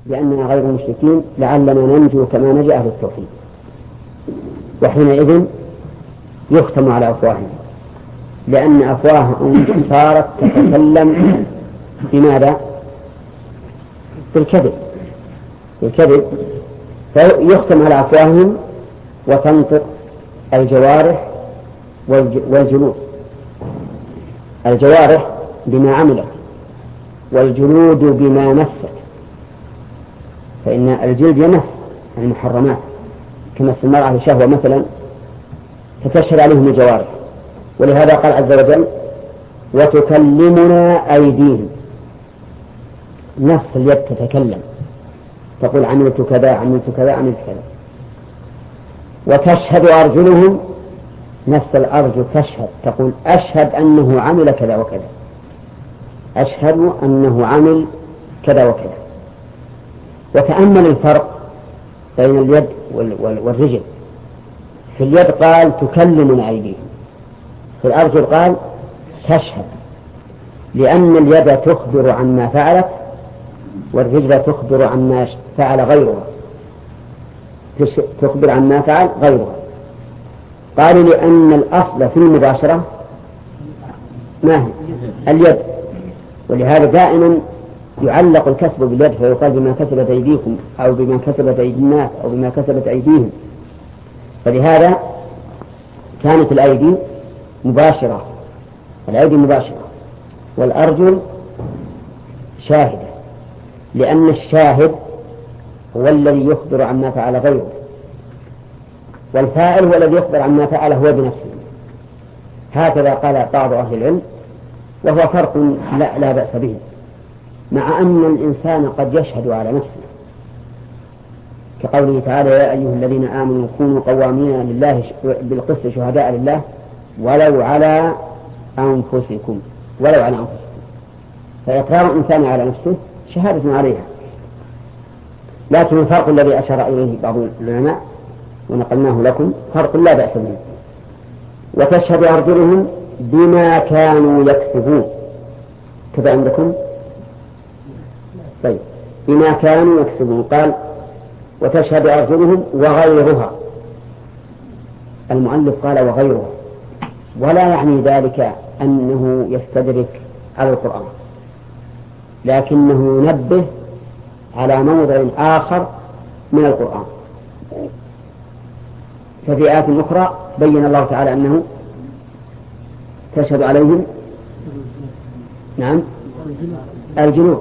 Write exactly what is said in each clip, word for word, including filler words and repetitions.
لأننا غير مشركين لعلنا ننجو كما نجا أهل التوحيد. وحينئذ يختم على أفواههم، لأن أفواههم صارت تتكلم بماذا؟ بالكذب بالكذب فيختم على أفواههم وتنطق الجوارح والجلود. الجوارح بما عملت والجلود بما مست، فإن الجلد يمس المحرمات كمس المرأة لشهوة مثلا فتشهد عليهم الجوارح. ولهذا قال عز وجل وتكلمنا أيديهم، نفس اليد تتكلم تقول عملت كذا عملت كذا عملت كذا. وتشهد أرجلهم، نفس الأرجل تشهد تقول أشهد أنه عمل كذا وكذا، أشهد أنه عمل كذا وكذا. وتأمل الفرق بين اليد والرجل. في اليد قال تكلمنا أيديهم، في الأرجل قال تشهد، لأن اليد تخبر عما فعلت والرجل تخبر عما فعل غيرها، تخبر عما فعل غيرها. قالوا لأن الأصل في المباشرة ما هي اليد، ولهذا دائما يعلق الكسب باليد فيقال بما كسبت أيديكم أو بما كسبت أيدي الناس أو بما كسبت أيديهم. فلهذا كانت الأيدي مباشرة، الأيدي مباشرة والأرجل شاهدة، لأن الشاهد هو الذي يخبر عما فعل غيره، والفاعل هو الذي يخبر عما فعل هو بنفسه. هكذا قال بعض أهل العلم، وهو فرق لا, لا بأس به، مع أن الإنسان قد يشهد على نفسه، كقوله تعالى يا أيها الذين آمنوا كونوا قوامين لله بالقسط شهداء لله ولو على أنفسكم ولو على أنفسكم. فإقرار الإنسان على نفسه شهادة عليها. لكن الفرق الذي أشار إليه بعض العلماء ونقلناه لكم فرق لا بأس به. وتشهد أرجلهم بما كانوا يكسبون، كذا عندكم؟ طيب بما كانوا يكسبون. قال وتشهد أرجلهم وغيرها، المؤلف قال وغيرها، ولا يعني ذلك أنه يستدرك على القرآن، لكنه ينبه على موضع آخر من القرآن. ففي آيات أخرى بين الله تعالى أنه تشهد عليهم نعم الجنود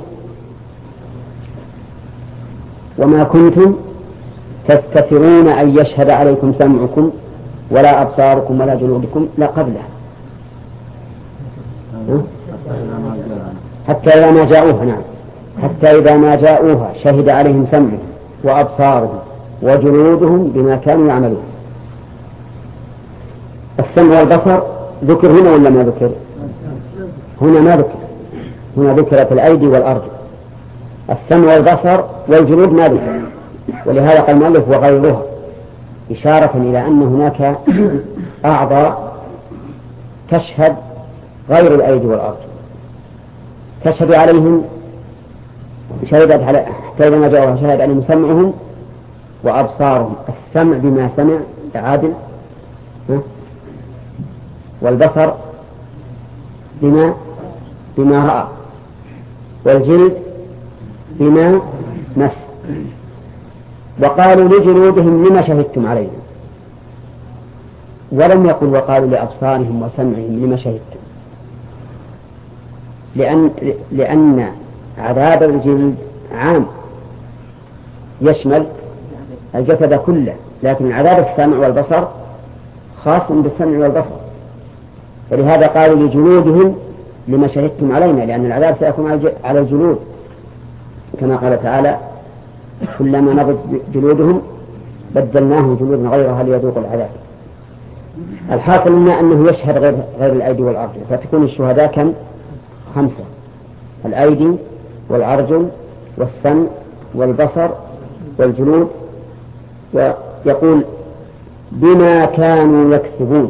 وما كنتم تستترون أن يشهد عليكم سمعكم ولا أبصاركم ولا جلودكم لا قبله حتى إذا ما جاءوها. نعم حتى إذا ما جاءوها شهد عليهم سمعهم وأبصارهم وجلودهم بما كانوا يعملون. السمع والبصر ذكر هنا ولا ما ذكر؟ هنا ما ذكر، هنا ذكرت الأيدي والأرجل. السمع والبصر والجلود ما ذكر، ولهذا قال المؤلف وغيرها، إشارة إلى أن هناك أعضاء تشهد غير الأيدي والأرجل، تشهد عليهم شهدت على حتى إذا ما جاءوها شهد عليهم سمعهم وأبصارهم. السمع بما سمع عادل، والبصر بما بما رأى، والجلد بما مس. وقالوا لجلودهم لما شهدتم عليهم، ولم يقل وقالوا لأبصارهم وسمعهم لما شهدتم، لأن لأن عذاب الجلد عام يشمل الجسد كله، لكن عذاب السمع والبصر خاص بالسمع والبصر. فلهذا قالوا لجلودهم لما شهدتم علينا، لأن العذاب سيكون على الجلود، كما قال تعالى كلما نضجت جلودهم بدلناهم جلودا غيرها ليذوقوا العذاب. الحاصل لنا أنه يشهد غير, غير الأيدي والأرجل، فتكون الشهداء كم؟ خمسة: الأيدي والأرجل والسمع والبصر والجلود. ويقول بما كانوا يكسبون.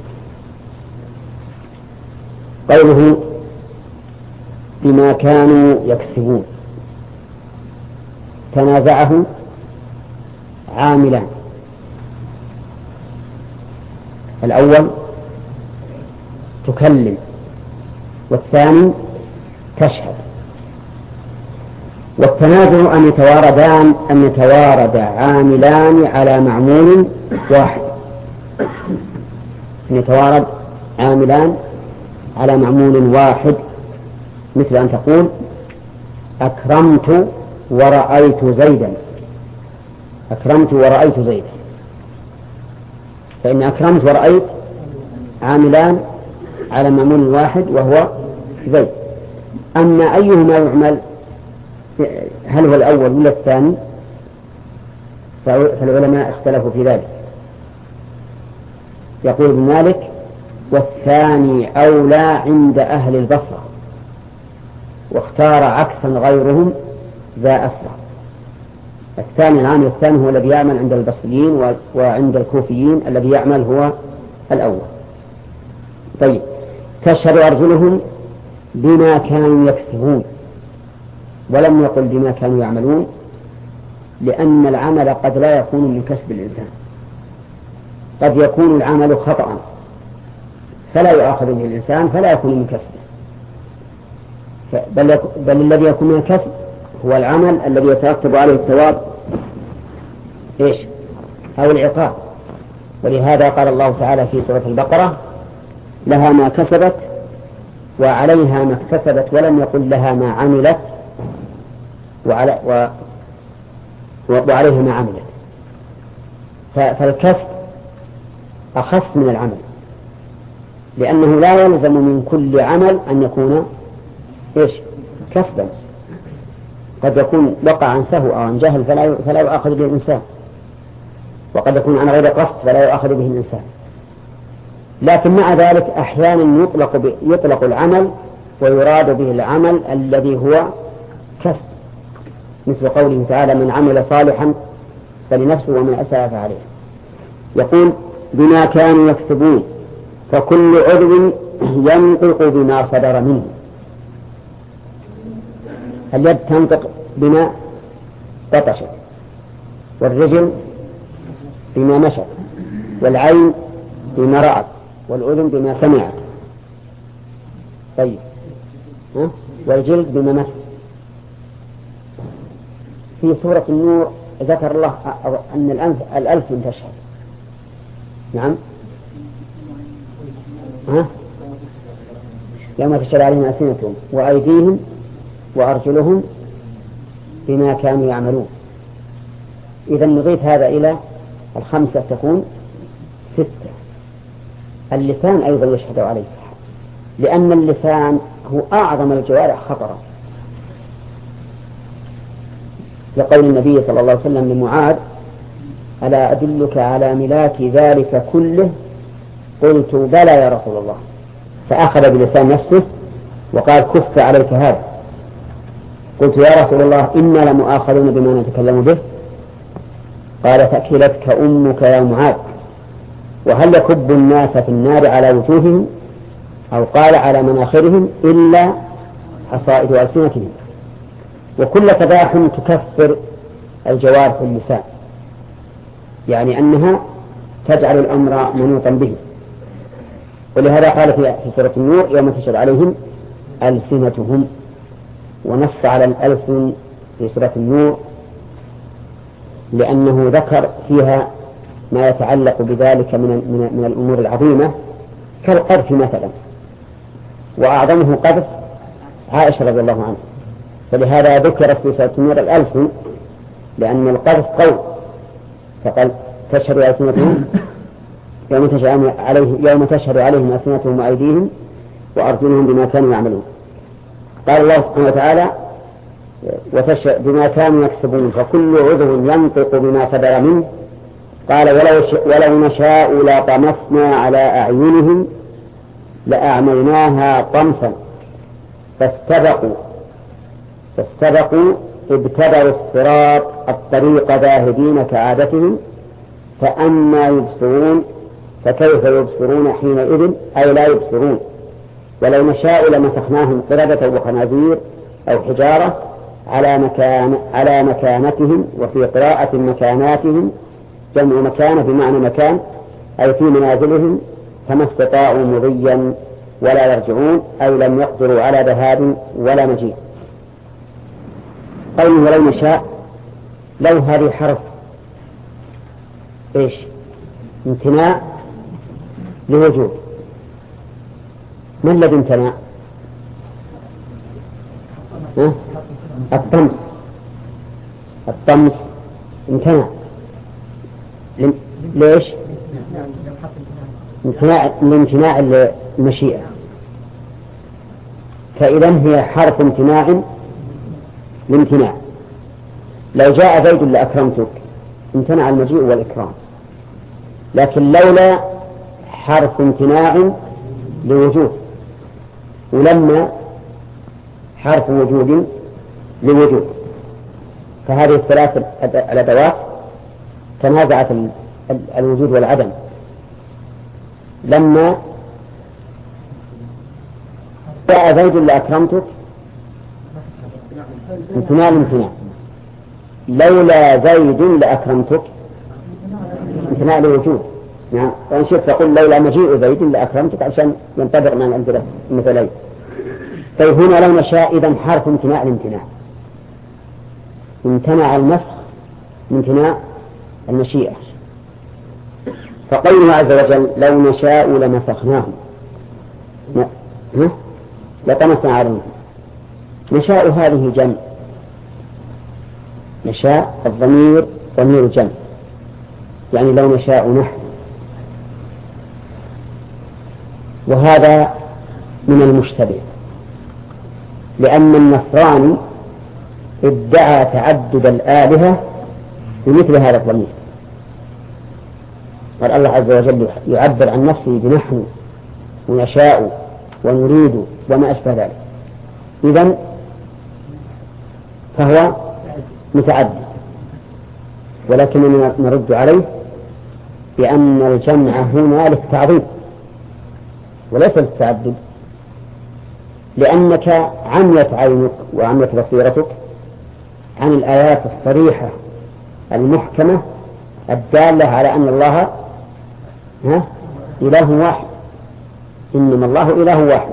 قوله بما كانوا يكسبون تنازعه عاملان: الأول تكلم، والثاني تشهد. والتنازع أن يتواردان أن يتوارد عاملان على معمول واحد، أن يتوارد عاملان على معمول واحد، مثل أن تقول: أكرمت ورأيت زيدا. أكرمت ورأيت زيدا، فإن أكرمت ورأيت عاملان على معمول واحد وهو زيد. أما أيهما يعمل، هل هو الأول ولا الثاني؟ فالعلماء اختلفوا في ذلك. يقول ابن مالك: والثاني أولى عند أهل البصرة، واختار عكسا غيرهم ذا أسرع. الثاني العامل الثاني هو الذي يعمل عند البصريين، وعند الكوفيين الذي يعمل هو الأول. طيب، تشهد أرجلهم بما كانوا يكسبون، ولم يقل بما كانوا يعملون، لأن العمل قد لا يكون من كسب الإنسان، قد يكون العمل خطأ فلا يؤاخذ به الإنسان فلا يكون من كسبه، بل, بل الذي يكون من كسب هو العمل الذي يترتب عليه الثواب إيش؟ أو العقاب. ولهذا قال الله تعالى في سورة البقرة: لها ما كسبت وعليها ما اكتسبت، ولم يقل لها ما عملت وعلى و وعليها ما عملت. فالكسب أخص من العمل، لأنه لا يلزم من كل عمل أن يكون إيش؟ كسبا. قد يكون وقع عن سهو أو عن جهل فلا فلا يؤاخذ به الإنسان، وقد يكون عن غير قصد فلا يؤاخذ به الإنسان. لكن مع ذلك أحيانا يطلق يطلق العمل ويراد به العمل الذي هو كسب، مثل قوله تعالى: من عمل صالحا فلنفسه ومن أساء فعليه. يقول: بما كانوا يكسبون، فكل عضو ينطق بما صدر منه. اليد تنطق بما بطشت، والرجل بما مشت، والعين بما رأت، والأذن بما سمعت. طيب، ها؟ والجلد بما مس. في سورة النور ذكر الله أن الأنف الألسن تشهد. نعم، ها؟ يوم تشهد عليهم ألسنتهم وأيديهم وأرجلهم بما كانوا يعملون. إذا نضيف هذا إلى الخمسة تكون ستة. اللسان أيضا يشهد عليه، لأن اللسان هو أعظم الجوارح خطرا، لقول النبي صلى الله عليه وسلم لمعاذ: ألا أدلك على ملاك ذلك كله؟ قلت: بلى يا رسول الله. فأخذ بلسان نفسه وقال: كف عليك هذا. قلت: يا رسول الله، إنا لمؤاخذون بما نتكلم به. قال: ثكلتك أمك يا معاذ. وهل يكب الناس في النار على وجوههم، أو قال على مناخرهم، إلا حصائد ألسنتهم. وكل تباح تكفر الجوارح واللسان، يعني أنها تجعل الأمر منوطا به. ولهذا قال في سورة النور: يوم تشهد عليهم ألسنتهم. ونص على الألسن في سورة النور لأنه ذكر فيها ما يتعلق بذلك من من من الأمور العظيمة كالقذف مثلا، وأعظمه قذف عائشة رضي الله عنها. فلهذا ذكرت في سورة النور الألسن، لأن القذف قول، فقال: تشهد ألسنتهم يوم تشهد عليه يوم تشهد عليهم ألسنتهم وأيديهم وأرجلهم بما كانوا يعملون. قال الله سبحانه وتعالى: وتشهد بما كانوا يكسبون، فكل عضو ينطق بما صدر منه. قال: ولو, ولو نشاء لطمسنا على أعينهم لأعميناها طمسا فاستبقوا فاستبقوا ابتدروا الصراط الطريق ذاهبين كعادتهم فأما يبصرون فكيف يبصرون حينئذ أي لا يبصرون. ولو نشاء لمسخناهم قردة وخنازير أو حجارة على مكان على مكانتهم، وفي قراءة مكاناتهم جمع مكانة بمعنى مكان، أي في منازلهم، فما استطاعوا مضيا ولا يرجعون، أي لم يقدروا على ذهاب ولا مجيء. قوله لو نشاء، لو هذه حرف إيش؟ امتناع لوجود. ما الذي امتنع؟ أه؟ الطمس. الطمس امتنع. ليش؟ امتناع لامتناع المشيئة، فإذا هي حرف امتناع لامتناع. لو جاء زيد لأكرمتك امتنع المجيء والإكرام، لكن لولا حرف امتناع لوجود، ولما حرف وجود لوجود، فهذه الثلاث الأدوات تنازعت الوجود والعدم. لما جاء زيد لأكرمتك امتناع الامتناع، لولا زيد لأكرمتك امتناع لوجود. يعني وإن شئت تقول لولا مجيء زيد لأكرمتك عشان ينطبق مع الأمثلة المثلين. طيب هنا لو نشاء إذن حرف امتناع الامتناع، امتنع المسخ من امتناع المشيئة. فقوله عز وجل لو نشاء لمسخناهم لطمسنا عليهم، نشاء هذه جمع، نشاء الضمير ضمير جمع، يعني لو نشاء نحن. وهذا من المشتبه، لأن النصراني ادعى تعدد الآلهة بمثل هذا الضمير. قال الله عز وجل يعبر عن نفسه بنحن ونشاء ونريد وما أشبه ذلك، إذن فهو متعدد. ولكننا نرد عليه بأن الجمع هنا للتعظيم وليس للتعدد، لأنك عميت عينك وعميت بصيرتك عن الآيات الصريحة المحكمة الدالة على أن الله ها إله واحد، إنما الله إله واحد.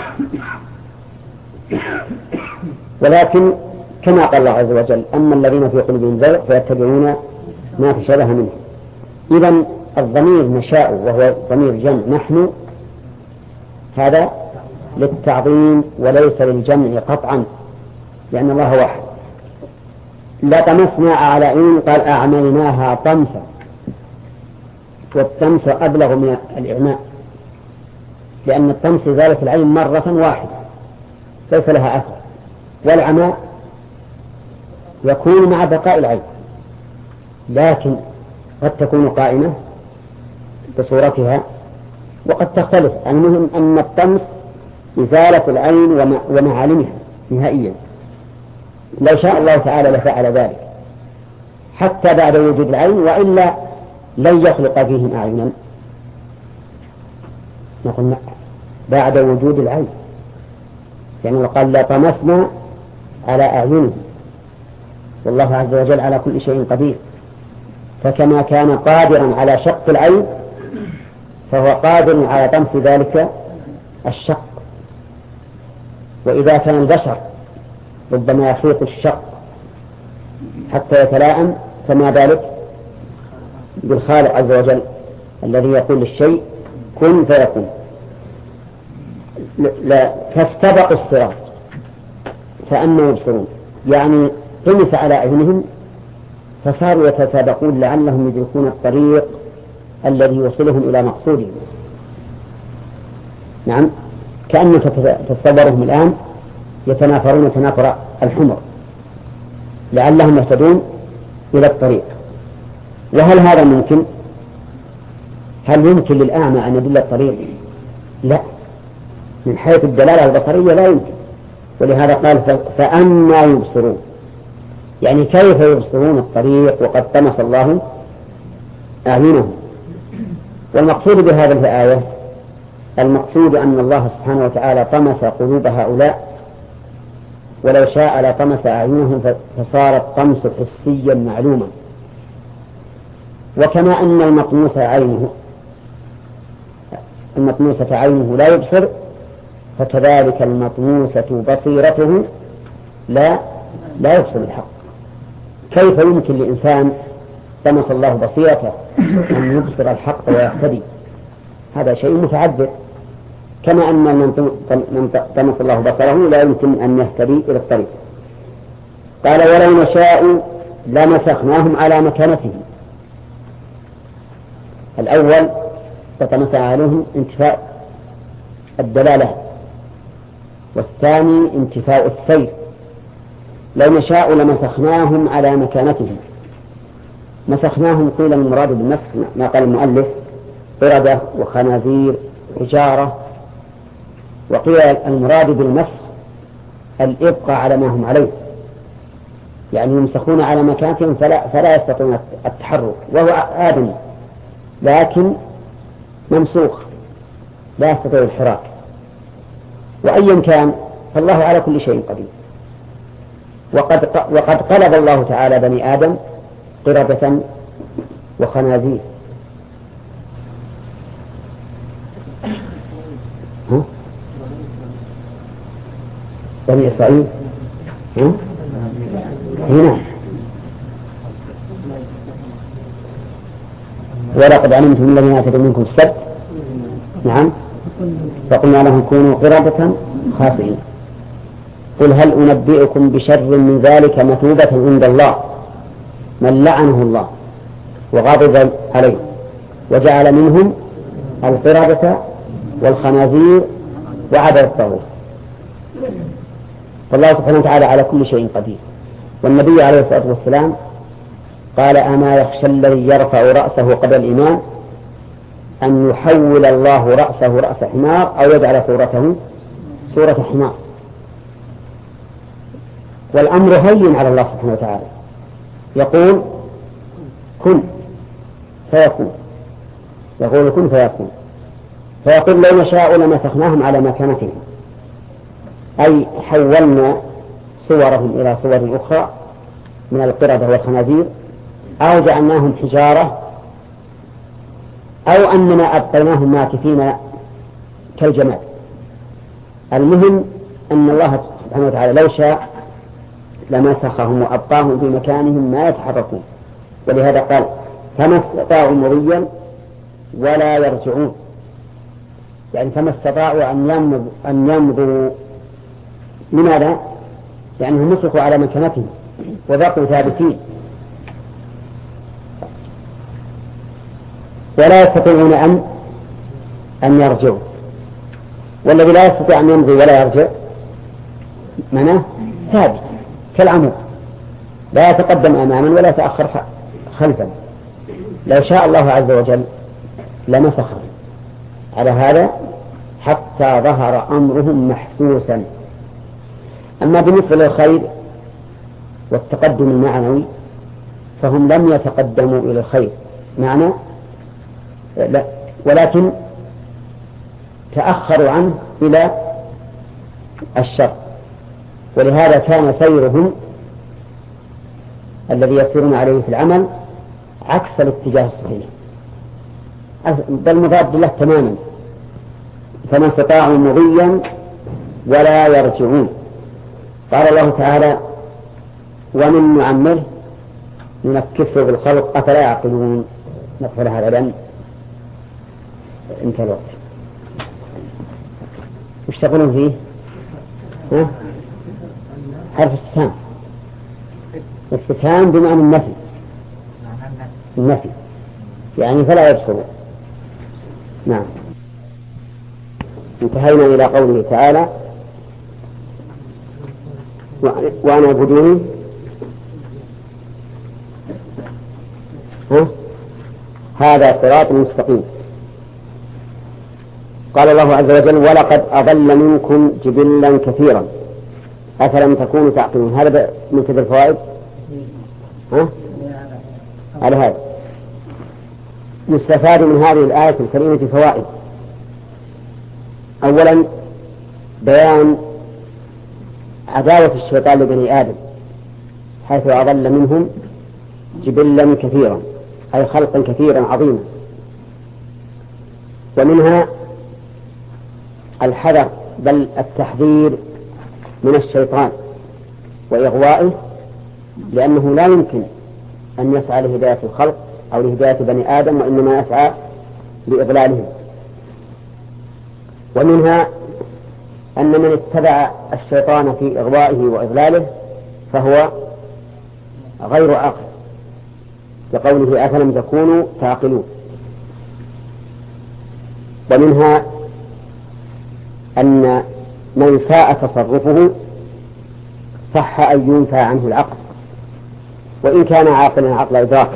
ولكن كما قال الله عز وجل أما الذين في قلوبهم زيغ فيتبعون ما تشابه منه. إذن الضمير نشاء وهو ضمير جمع نحن هذا للتعظيم وليس للجمع قطعا، لأن الله واحد. لا طمسنا على عين، قال أعملناها طمسا، والطمس أبلغ من الإعماء، لأن الطمس زالت العين مرة واحدة ليس لها أثر، والعماء يكون مع بقاء العين، لكن قد تكون قائمة بصورتها وقد تختلف. المهم أن الطمس إزالة العين ومعالمها نهائيا. لو شاء الله تعالى لفعل ذلك حتى بعد وجود العين، وإلا لن يخلق فيهم أعينا. نقول بعد وجود العين، يعني وقال لا طمسنا على أعينهم، والله عز وجل على كل شيء قدير. فكما كان قادرا على شق العين فهو قادر على طمس ذلك الشق. وإذا كان البشر ربما يخيط الشق حتى يتلائم، فما بالك بالخالق عز وجل الذي يقول للشيء كن فيكون. لا فاستبقوا الصراط فأنوا يبصرون، يعني طمس على أعينهم فصاروا يتسابقون لعلهم يدركون الطريق الذي يوصلهم إلى مقصودهم. نعم، كأنك تتصورهم الآن يتنافرون تنافر الحمر لعلهم يهتدون إلى الطريق. وهل هذا ممكن؟ هل يمكن للأعمى أن يدل الطريق؟ لا، من حيث الدلالة البصرية لا يمكن. ولهذا قال فأنا يبصرون، يعني كيف يبصرون الطريق وقد طمس الله أعينهم. والمقصود بهذه الآية المقصود أن الله سبحانه وتعالى طمس قلوب هؤلاء ولو شاء لطمس أعينهم فصار الطمس حسيا معلوما. وكما أن المطموس عينه المطموسة عينه لا يبصر، فكذلك المطموسة بصيرته لا لا يبصر الحق. كيف يمكن لإنسان طمس الله بصيرته أن يبصر الحق ويهتدي؟ هذا شيء متعذر. كما أن من طمس الله بصره لا يمكن أن يهتدي إلى الطريق. قال ولو نشاء لمسخناهم على مكانتهم. الأول فطمس عليهم انتفاء الدلالة، والثاني انتفاء السير. لو نشاء لمسخناهم على مكانتهم. مسخناهم قيل المراد بالمسخ ما قال المؤلف قردة وخنازير حجارة، وقيل المراد بالمسخ الإبقاء على ما هم عليه، يعني يمسخون على مكانتهم فلا, فلا يستطيعون التحرك، وهو آدم لكن ممسوخ لا يستطيع الحراك. وأيا كان فالله على كل شيء قدير. وقد, وقد قلب الله تعالى بني آدم قردة وخنازير. ها؟ بني إسرائيل ها؟ هنا ولقد علمتم الذين اعتدوا منكم السبت نعم فقلنا لهم كونوا قردة خاسئين. قل هل أنبئكم بشر من ذلك مثوبة عند الله من لعنه الله وغضب عليه وجعل منهم القردة والخنازير وعبد الطاغوت. فالله سبحانه وتعالى على كل شيء قدير. والنبي عليه الصلاة والسلام قال أما يخشى الذي يرفع رأسه قبل الإمام أن يحول الله رأسه رأس حمار أو يجعل صورته صورة حمار. والأمر هين على الله سبحانه وتعالى، يقول كن فيكون، يقول كن فيكون. فيقول لو نشاء لمسخناهم على مكانتهم، أي حولنا صورهم إلى صور أخرى من القردة والخنازير، أو جعلناهم حجارة، أو أننا أبقيناهم ماكثين كالجماد. المهم أن الله سبحانه وتعالى لو شاء لمسخهم وأبقاهم في مكانهم ما يتحركون. ولهذا قال فما استطاعوا مضيا ولا يرجعون، يعني فما استطاعوا أن يمضوا. لماذا؟ لأنهم مسخوا على مكانتهم وبقوا ثابتين، ولا يستطيعون أن أن يرجعوا. والذي لا يستطيع أن يمضي ولا يرجع معناه ثابت كالعمود، لا يتقدم أماما ولا يتأخر خلفا. لو شاء الله عز وجل لمسخهم على هذا حتى ظهر أمرهم محسوسا. أما بالنسبة للخير والتقدم المعنوي فهم لم يتقدموا إلى الخير معنى لا، ولكن تأخروا عنه إلى الشر. ولهذا كان سيرهم الذي يسيرون عليه في العمل عكس الاتجاه الصحيح، بل مضاد له تماما. فما استطاعوا مضيا ولا يرجعون. قال الله تعالى ومن نعمره ننكسه بالخلق أفلا يعقلون. نقفل هذا لأن انتهى الوقت. وش تقولون فيه؟ ها؟ حرف استفهام. استفهام بمعنى النفي، النفي يعني فلا يبصرون. نعم. انتهينا إلى قوله تعالى وأنا اعبدوني. ها؟ هذا صراط مستقيم. قال الله عز وجل ولقد أضل منكم جبلا كثيرا أفلم تكونوا تعقلون. هذا من كبر الفوائد. ها؟ على هذا يستفاد من هذه الآية الكريمة فوائد. أولا بيان عداوة الشيطان لبني آدم حيث أضل منهم جبلا كثيرا أي خلقا كثيرا عظيما. ومنها الحذر بل التحذير من الشيطان وإغوائه، لأنه لا يمكن أن يسعى لهداية الخلق أو لهداية بني آدم، وإنما يسعى لإضلالهم. ومنها أن من اتبع الشيطان في إغوائه وإضلاله فهو غير عاقل، لقوله أفلم تكونوا تعقلون. ومنها أن من ساء تصرفه صح أن ينفى عنه العقل وإن كان عاقلا عقل إدراك،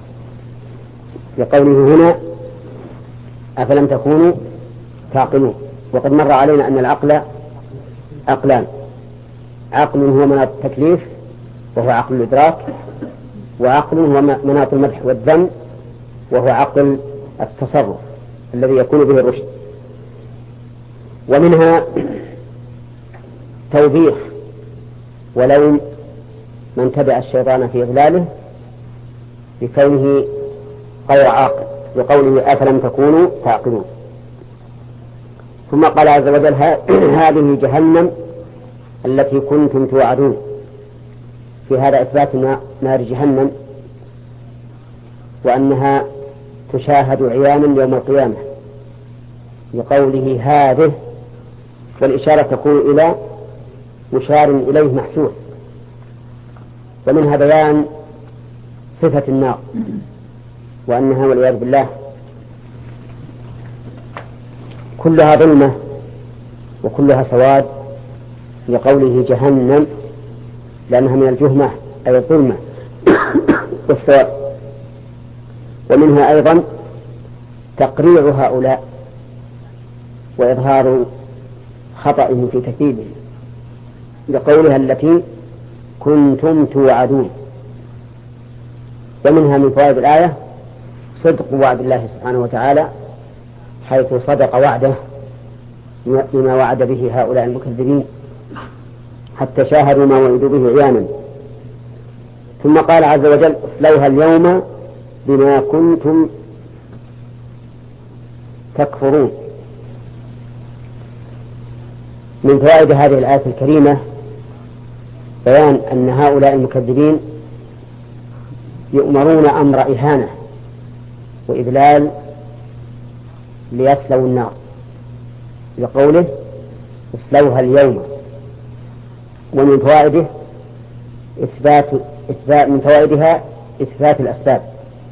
لقوله هنا أفلم تكونوا تعقلون. وقد مر علينا أن العقل عقلان: عقل هو مناط التكليف وهو عقل الإدراك، وعقل هو مناط المدح والذم وهو عقل التصرف الذي يكون به الرشد. ومنها توبيخ ولوم من تبع الشيطان في إضلاله بكونه غير عاقل، بقوله أفلم تكونوا تعقلون. ثم قال عز وجل هذه جهنم التي كنتم توعدون، في هذا إثبات نار جهنم وأنها تشاهد عيانا يوم القيامة، بقوله هذه، والإشارة تكون إلى مشار إليه محسوس. ومنها بيان صفة النار وأنها والعياذ بالله كلها ظلمة وكلها سواد، لقوله جهنم لأنها من الجهمة أي الظلمة والسواد. ومنها أيضا تقريع هؤلاء وإظهار خطأهم في تكذيبهم، لقولها التي كنتم توعدون. ومنها من فوائد الآية صدق وعد الله سبحانه وتعالى، حيث صدق وعده بما وعد به هؤلاء المكذبين حتى شاهدوا ما وعدوا به عيانا. ثم قال عز وجل اصلوها اليوم بما كنتم تكفرون. من فوائد هذه الآية الكريمة بيان أن هؤلاء المكذبين يؤمرون أمر إهانة وإذلال ليصلوا النار، لقوله اصلوها اليوم. ومن فوائده إثبات إثبات من فوائدها إثبات الأسباب،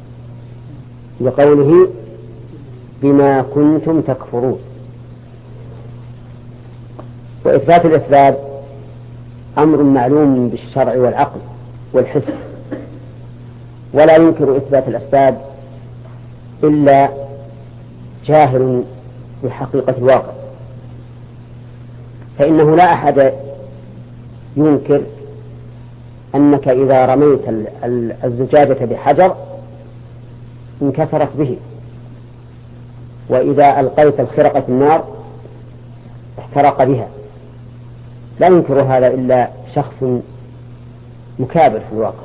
لقوله بما كنتم تكفرون. وإثبات الأسباب أمر معلوم بالشرع والعقل والحس، ولا ينكر إثبات الأسباب إلا جاهل بحقيقة الواقع، فإنه لا أحد ينكر أنك إذا رميت الزجاجة بحجر انكسرت به، وإذا ألقيت الخرقة في النار احترق بها. لا ينكر هذا إلا شخص مكابر في الواقع.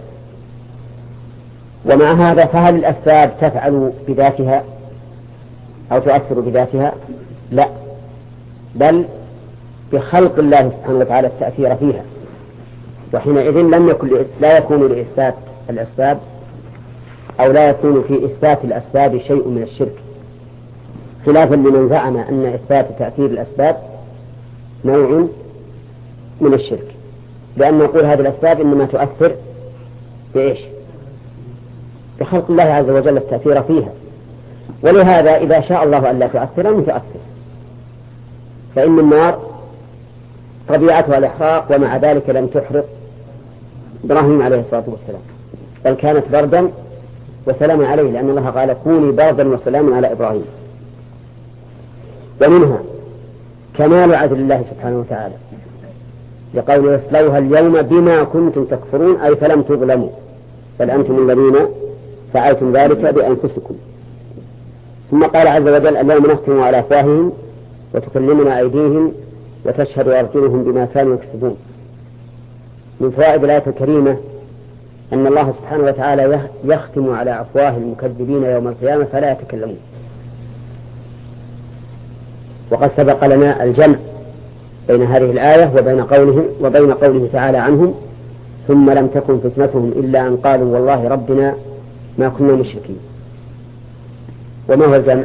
ومع هذا فهل الأسباب تفعل بذاتها أو تؤثر بذاتها؟ لا، بل بخلق الله سبحانه وتعالى التأثير فيها، وحينئذ لم يكن لا يكون لإثبات الأسباب أو لا يكون في إثبات الأسباب شيء من الشرك، خلافا لمن زعم أن إثبات تأثير الأسباب نوع من الشرك، لأن نقول هذه الأسباب إنما تؤثر بإيش؟ بخلق الله عز وجل التأثير فيها. ولهذا إذا شاء الله أن لا تؤثر لم تؤثر، فإن النار طبيعتها الإحراق، ومع ذلك لم تحرق إبراهيم عليه الصلاة والسلام، بل كانت بردا وسلاما عليه، لأن الله قال كوني بردا وسلاما على إبراهيم. ومنها كمال عدل الله سبحانه وتعالى، لقول اصلوها اليوم بما كنتم تكفرون، أي فلم تظلموا بل أنتم الذين فعلتم ذلك بأنفسكم. ثم قال عز وجل اليوم نختم على أفواههم وتكلمنا أيديهم وتشهد أرجلهم بما كانوا يكسبون. من فوائد الآية الكريمة أن الله سبحانه وتعالى يختم على أفواه المكذبين يوم القيامة فلا يتكلمون. وقد سبق لنا الجمع بين هذه الآية وبين قوله وبين قوله تعالى عنهم ثم لم تكن فتنتهم إلا أن قالوا والله ربنا ما كنا مشركين. وما هو الجمع؟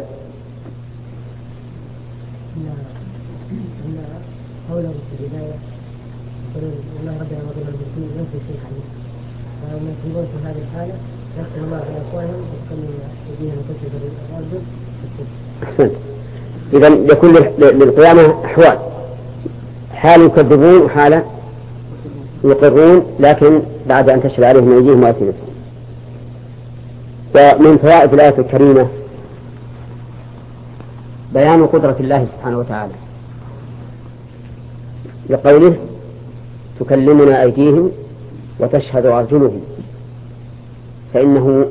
قوله في البداية يقولون والله ربنا ما كنا مشركين ينفي شيء حديث ومن يكون في هذه الحالة يختم الله على أفواههم ويكلم أيديهم وتشهد الأرجل. أحسنت. إذا يكون للقيامة أحوال، حال يكذبون وحال يقرون لكن بعد أن تشهد عليهم أيديهم وألسنتهم. ومن فوائد الآية الكريمة بيان قدرة الله سبحانه وتعالى لقوله تكلمنا أيديهم وتشهد أرجلهم، فإنه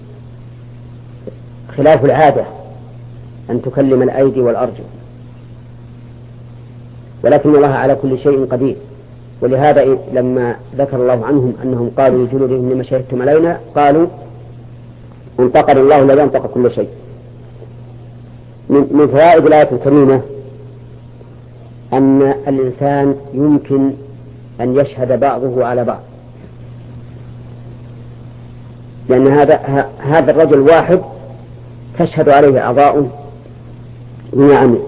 خلاف العادة أن تكلم الأيدي والأرجل، ولكن الله على كل شيء قدير. ولهذا لما ذكر الله عنهم أنهم قالوا لجلودهم لما شهدتم علينا قالوا انتقل الله الذي انطق كل شيء. من فوائد الآية الكريمة أن الإنسان يمكن أن يشهد بعضه على بعض، لأن هذا هذا الرجل واحد تشهد عليه أعضاؤه بما عمل،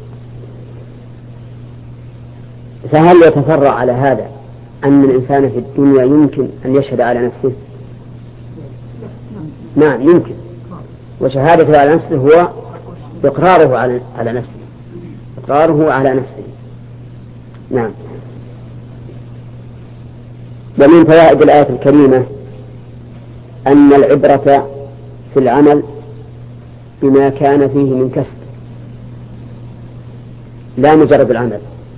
فهل يتفرع على هذا أن الإنسان في الدنيا يمكن أن يشهد على نفسه؟ نعم يمكن، وشهادته على نفسه هو إقراره على نفسه، إقراره على نفسه. نعم. ومن فوائد الآية الكريمة أن العبرة في العمل بما كان فيه من كسب لا مجرد العمل،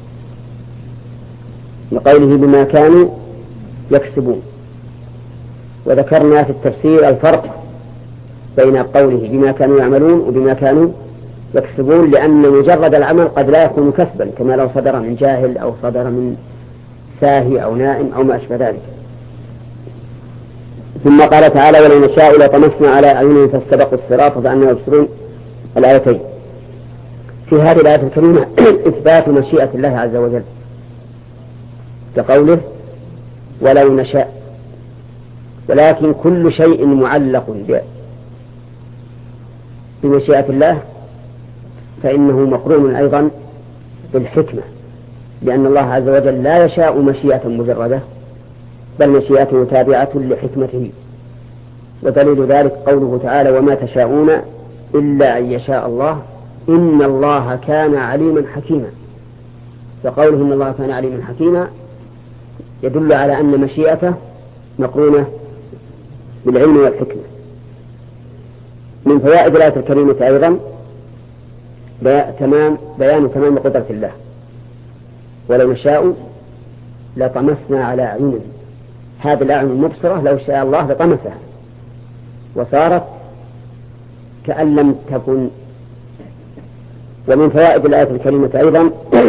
لقوله بما كانوا يكسبون. وذكرنا في التفسير الفرق بين قوله بما كانوا يعملون وبما كانوا يكسبون، لأن مجرد العمل قد لا يكون كسبا كما لو صدر من جاهل أو صدر من ساهي أو نائم أو ما أشبه ذلك. ثم قال تعالى ولو نشاء لطمسنا على أعينهم فاستبقوا الصراط فجعلناهم يبصرون، الآيتين. في هذه الآية الكريمة إثبات مشيئة الله عز وجل كقوله ولو نشاء، ولكن كل شيء معلق بمشيئة الله فإنه مقرون أيضا بالحكمة، لأن الله عز وجل لا يشاء مشيئة مجردة بل مشيئته تابعة لحكمته. ودليل ذلك قوله تعالى وما تشاءون إلا أن يشاء الله إن الله كان عليما حكيما. فقوله إن الله كان عليما حكيما يدل على أن مشيئته مقرونة بالعلم والحكمة. من فوائد الآية الكريمة أيضا تمام بيان تمام قدرة الله، ولو نشاء لطمسنا على أعينهم، هذه الأعين المبصرة لو شاء الله لطمسها وصارت كأن لم تكن. ومن فوائد الآية الكريمة أيضا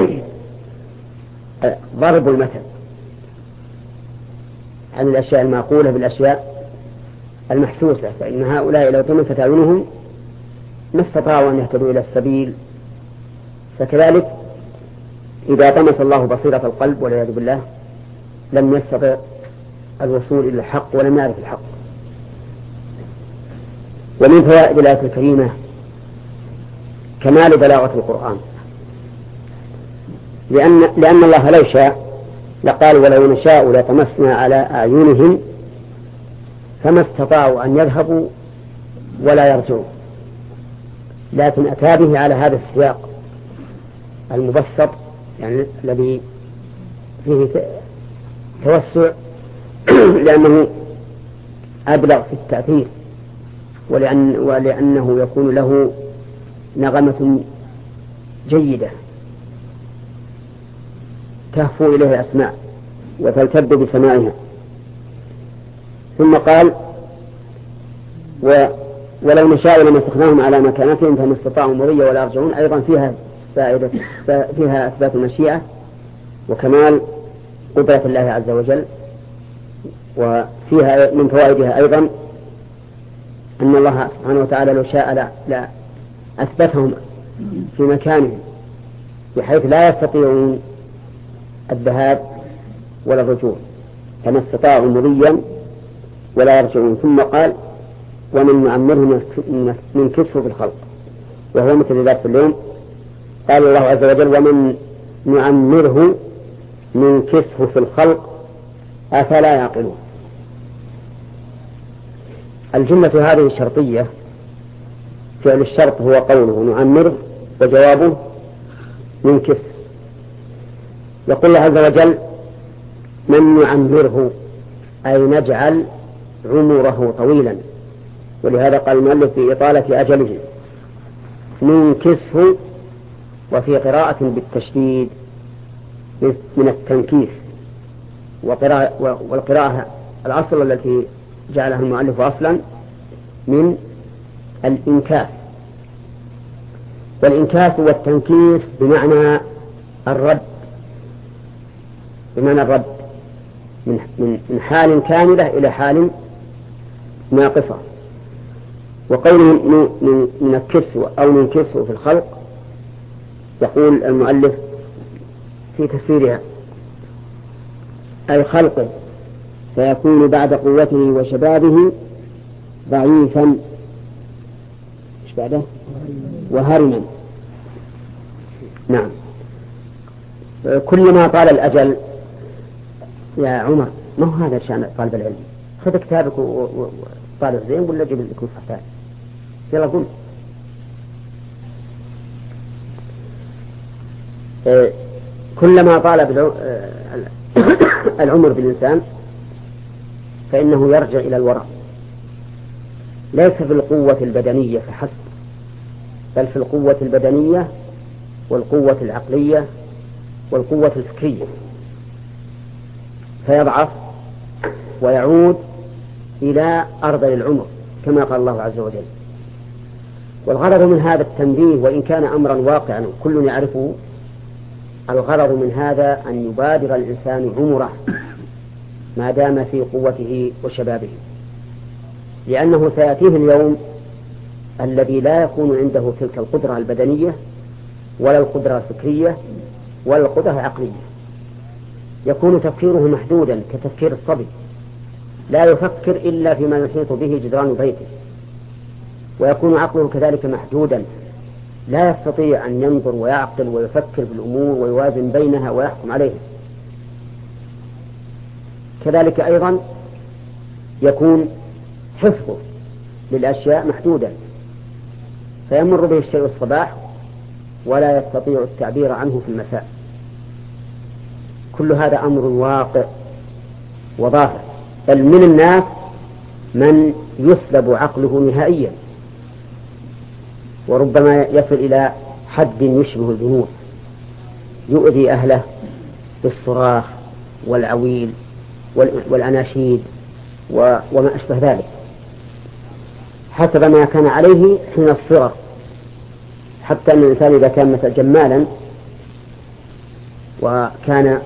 ضرب المثل عن الأشياء المعقولة بالأشياء المحسوسة، فإن هؤلاء لو طمست أعينهم ما استطاعوا أن يهتدوا إلى السبيل، فكذلك إذا طمس الله بصيرة القلب والعياذ بالله لم يستطع الوصول إلى الحق ولم يعرف الحق. ومن فوائد الآية الكريمة كمال بلاغة القرآن، لأن, لأن الله لو شاء لقال ولو نشاء لطمسنا على أعينهم فما استطاعوا أن يذهبوا ولا يرجعوا، لكن أتى به على هذا السياق المبسط يعني الذي فيه توسع لأنه أبلغ في التأثير، ولأن ولأنه يكون له نغمة جيدة تهفو إليه أسماع وتلتد بسماعها. ثم قال و ولو نشاء لمسخناهم على مكانتهم فما استطاعوا مضيا ولا يرجعون، أيضا فيها فائدة فيها إثبات المشيئة وكمال قدرة الله عز وجل وفيها من فوائدها أيضا أن الله سبحانه وتعالى لو شاء لا, لا أثبتهم في مكانهم بحيث لا يستطيعون الذهاب ولا الرجوع كما استطاعوا مضيا ولا يرجعون. ثم قال ومن نعمره ننكسه في الخلق وهو مثل ذلك في الليل. قال الله عز وجل ومن نعمره ننكسه في الخلق أفلا يعقلون. الجملة هذه الشرطية فعل الشرط هو قوله نعمره وجوابه ننكسه. يقول الله عز وجل من نعمره أي نجعل عمره طويلا، ولهذا قال المؤلف في إطالة أجله ننكسه، وفي قراءة بالتشديد من التنكيس، وقراءة والقراءة الأصل التي جعلها المؤلف أصلا من الإنكاس، والإنكاس والتنكيس بمعنى الرد، بمعنى الرد من من حال كاملة إلى حال ناقصة. وقوله ننكسه أو ننكسه في الخلق يقول المؤلف في تفسيرها أي خلقه فيكون بعد قوته وشبابه ضعيفا إيش بعده وهرما. نعم. كلما طال الأجل يا عمر ما هو هذا شأن طالب العلم، خذ كتابك وطالب زين ولا جيب لك صحتان يلا قل. كلما طال العمر بالإنسان فإنه يرجع إلى الوراء، ليس في القوة البدنية فحسب، بل في القوة البدنية والقوة العقلية والقوة الفكرية، فيضعف ويعود إلى أرذل العمر كما قال الله عز وجل. والغرض من هذا التنبيه وإن كان أمرا واقعا كل يعرفه، الغرض من هذا أن يبادر الإنسان عمره ما دام في قوته وشبابه، لأنه سيأتيه اليوم الذي لا يكون عنده تلك القدرة البدنية ولا القدرة الفكرية ولا القدرة العقلية، يكون تفكيره محدودا كتفكير الصبي، لا يفكر إلا فيما يحيط به جدران بيته، ويكون عقله كذلك محدودا، لا يستطيع أن ينظر ويعقل ويفكر بالأمور ويوازن بينها ويحكم عليها. كذلك أيضا يكون حفظه للأشياء محدودا، فيمر به الشيء الصباح ولا يستطيع التعبير عنه في المساء. كل هذا أمر واقع وظاهر، بل من الناس من يسلب عقله نهائيا، وربما يصل إلى حد يشبه الجنون، يؤذي أهله بالصراخ والعويل والأناشيد وما أشبه ذلك حسب ما كان عليه حين الصغر، حتى أن الإنسان إذا كان مثلا جمالا وكان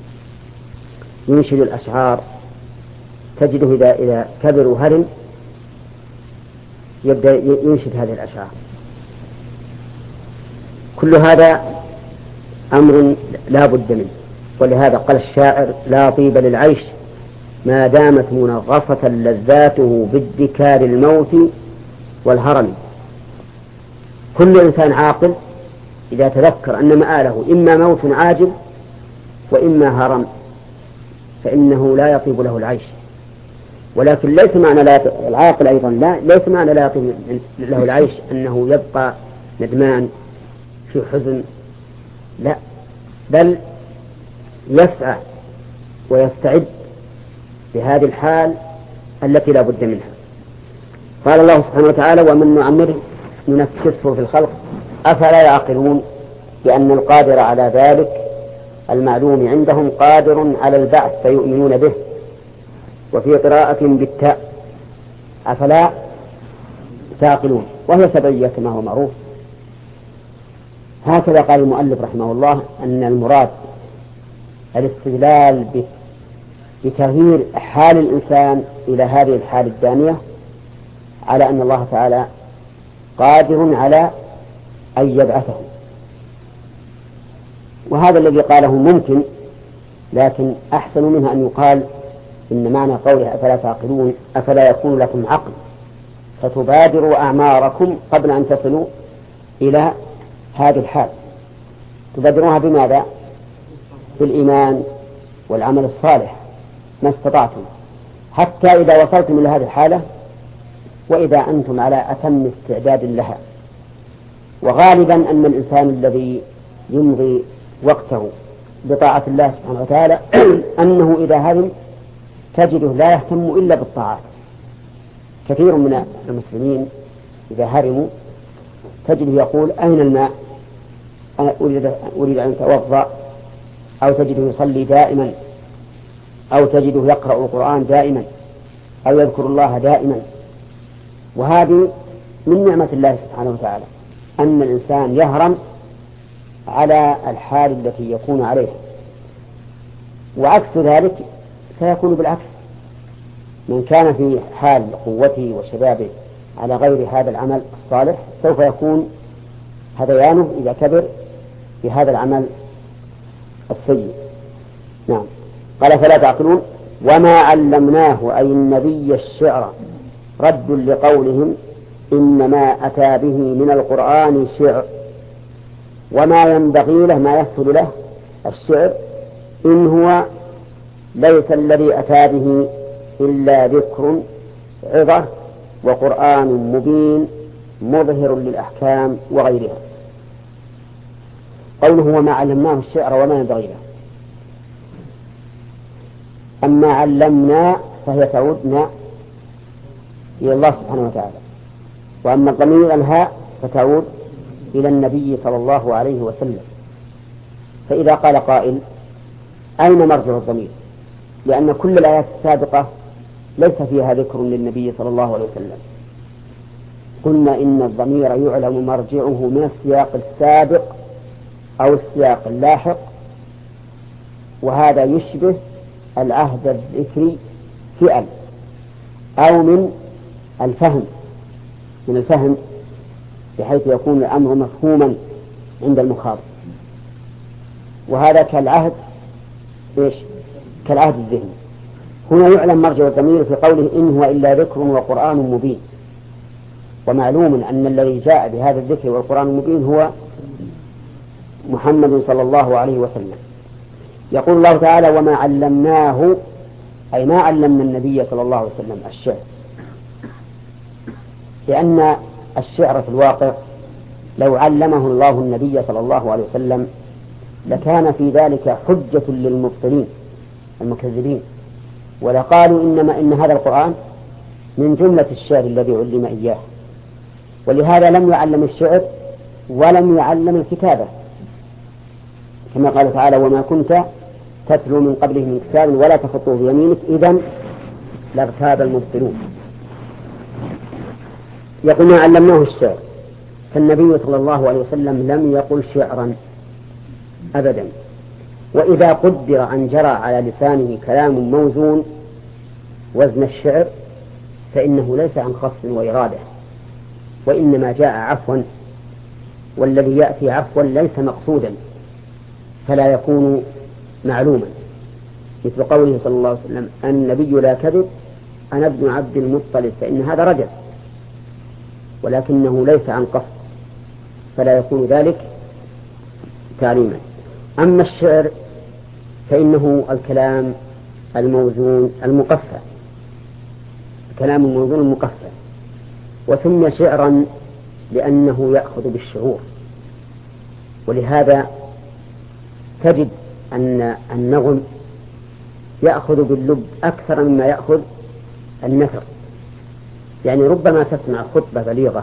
ينشد الأشعار تجده إذا إذا كبر وهرم يبدأ ينشد هذه الأشعار. كل هذا أمر لا بد منه، ولهذا قال الشاعر لا طيب للعيش ما دامت منغصة لذاته بادكار الموت والهرم. كل إنسان عاقل إذا تذكر أن مآله إما موت عاجل وإما هرم فإنه لا يطيب له العيش. ولكن ليس معنى لا العاقل أيضا لا ليس معنى لا يطيب له العيش أنه يبقى ندمان في حزن، لا، بل يسعى ويستعد لهذه الحال التي لا بد منها. قال الله سبحانه وتعالى ومن نعمره ننكسه في الخلق أفلا يعقلون، لأن القادر على ذلك المعلوم عندهم قادر على البعث فيؤمنون به. وفي قراءة بالتاء أفلا تعقلون وهي سبعية كما هو معروف. هكذا قال المؤلف رحمه الله أن المراد الاستدلال بتغيير حال الإنسان إلى هذه الحال الدانية، على أن الله تعالى قادر على أن يبعثه. وهذا الذي قاله ممكن، لكن أحسن منها أن يقال إن معنى قوله أفلا تعقلون أفلا يكون لكم عقل فتبادروا أعماركم قبل أن تصلوا إلى هذه الحال. تبادروها بماذا؟ بالإيمان والعمل الصالح ما استطعتم، حتى إذا وصلتم إلى هذه الحالة وإذا أنتم على أتم استعداد لها. وغالبا أن الإنسان الذي يمضي وقته بطاعة الله سبحانه وتعالى أنه إذا هرم تجده لا يهتم إلا بالطاعات. كثير من المسلمين إذا هرموا تجده يقول أين الماء؟ أنا أريد أن أتوضأ، أو تجده يصلي دائما، أو تجده يقرأ القرآن دائما، أو يذكر الله دائما. وهذه من نعمة الله سبحانه وتعالى أن الإنسان يهرم على الحال التي يكون عليها. وعكس ذلك سيكون بالعكس، من كان في حال قوته وشبابه على غير هذا العمل الصالح سوف يكون هذيانه إذا كبر في هذا العمل السيء. نعم. قال فلا تعقلون وما علمناه أي النبي الشعر رد لقولهم إنما أتى به من القرآن شعر، وما ينبغي له ما يسهل له الشعر إن هو ليس الذي أتى به إلا ذكر عظة وقرآن مبين مظهر للأحكام وغيرها. قوله وما علمناه الشعر وما ينبغي له، أما علمنا فهي تعودنا إلى الله سبحانه وتعالى، وأما ضمير الهاء فتعود إلى النبي صلى الله عليه وسلم. فإذا قال قائل أين مرجع الضمير؟ لأن كل الآيات السابقة ليس فيها ذكر للنبي صلى الله عليه وسلم. قلنا إن الضمير يعلم مرجعه من السياق السابق أو السياق اللاحق، وهذا يشبه العهد الذكري فعل، أو من الفهم من الفهم بحيث يكون الأمر مفهوما عند المخاطب. وهذا كالعهد إيش؟ كالعهد الذهني. هنا يعلم مرجع الضمير في قوله إن هو إلا ذكر وقرآن مبين، ومعلوم أن الذي جاء بهذا الذكر والقرآن المبين هو محمد صلى الله عليه وسلم. يقول الله تعالى وما علمناه أي ما علمنا النبي صلى الله عليه وسلم الشعر، لأن الشعر في الواقع لو علمه الله النبي صلى الله عليه وسلم لكان في ذلك حجة للمبطلين المكذبين، ولقالوا إنما إن هذا القرآن من جملة الشعر الذي علم إياه. ولهذا لم يعلم الشعر ولم يعلم الكتابة، كما قال تعالى وما كنت تتلو من قبله من كتاب ولا تخطه بيمينك إذن لارتاب المبطلون. يقول ما علمناه الشعر، فالنبي صلى الله عليه وسلم لم يقل شعرا أبدا. وإذا قدر أن جرى على لسانه كلام موزون وزن الشعر فإنه ليس عن قصد وإرادة، وإنما جاء عفوا، والذي يأتي عفوا ليس مقصودا فلا يكون معلوما، مثل قوله صلى الله عليه وسلم النبي لا كذب أنا ابن عبد المطلب، فإن هذا رجل ولكنه ليس عن قصد فلا يكون ذلك تعليما. أما الشعر فإنه الكلام الموزون المقفى، الكلام الموزون المقفى، وسمي شعرا لأنه يأخذ بالشعور. ولهذا تجد أن النغم يأخذ باللب أكثر مما يأخذ النثر. يعني ربما تسمع خطبة بليغة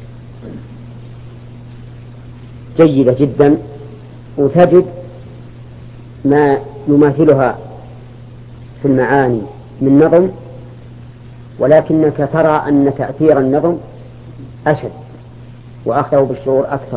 جيدة جدا وتجد ما يماثلها في المعاني من نظم، ولكنك ترى أن تأثير النظم أشد وأخذه بالشعور أكثر،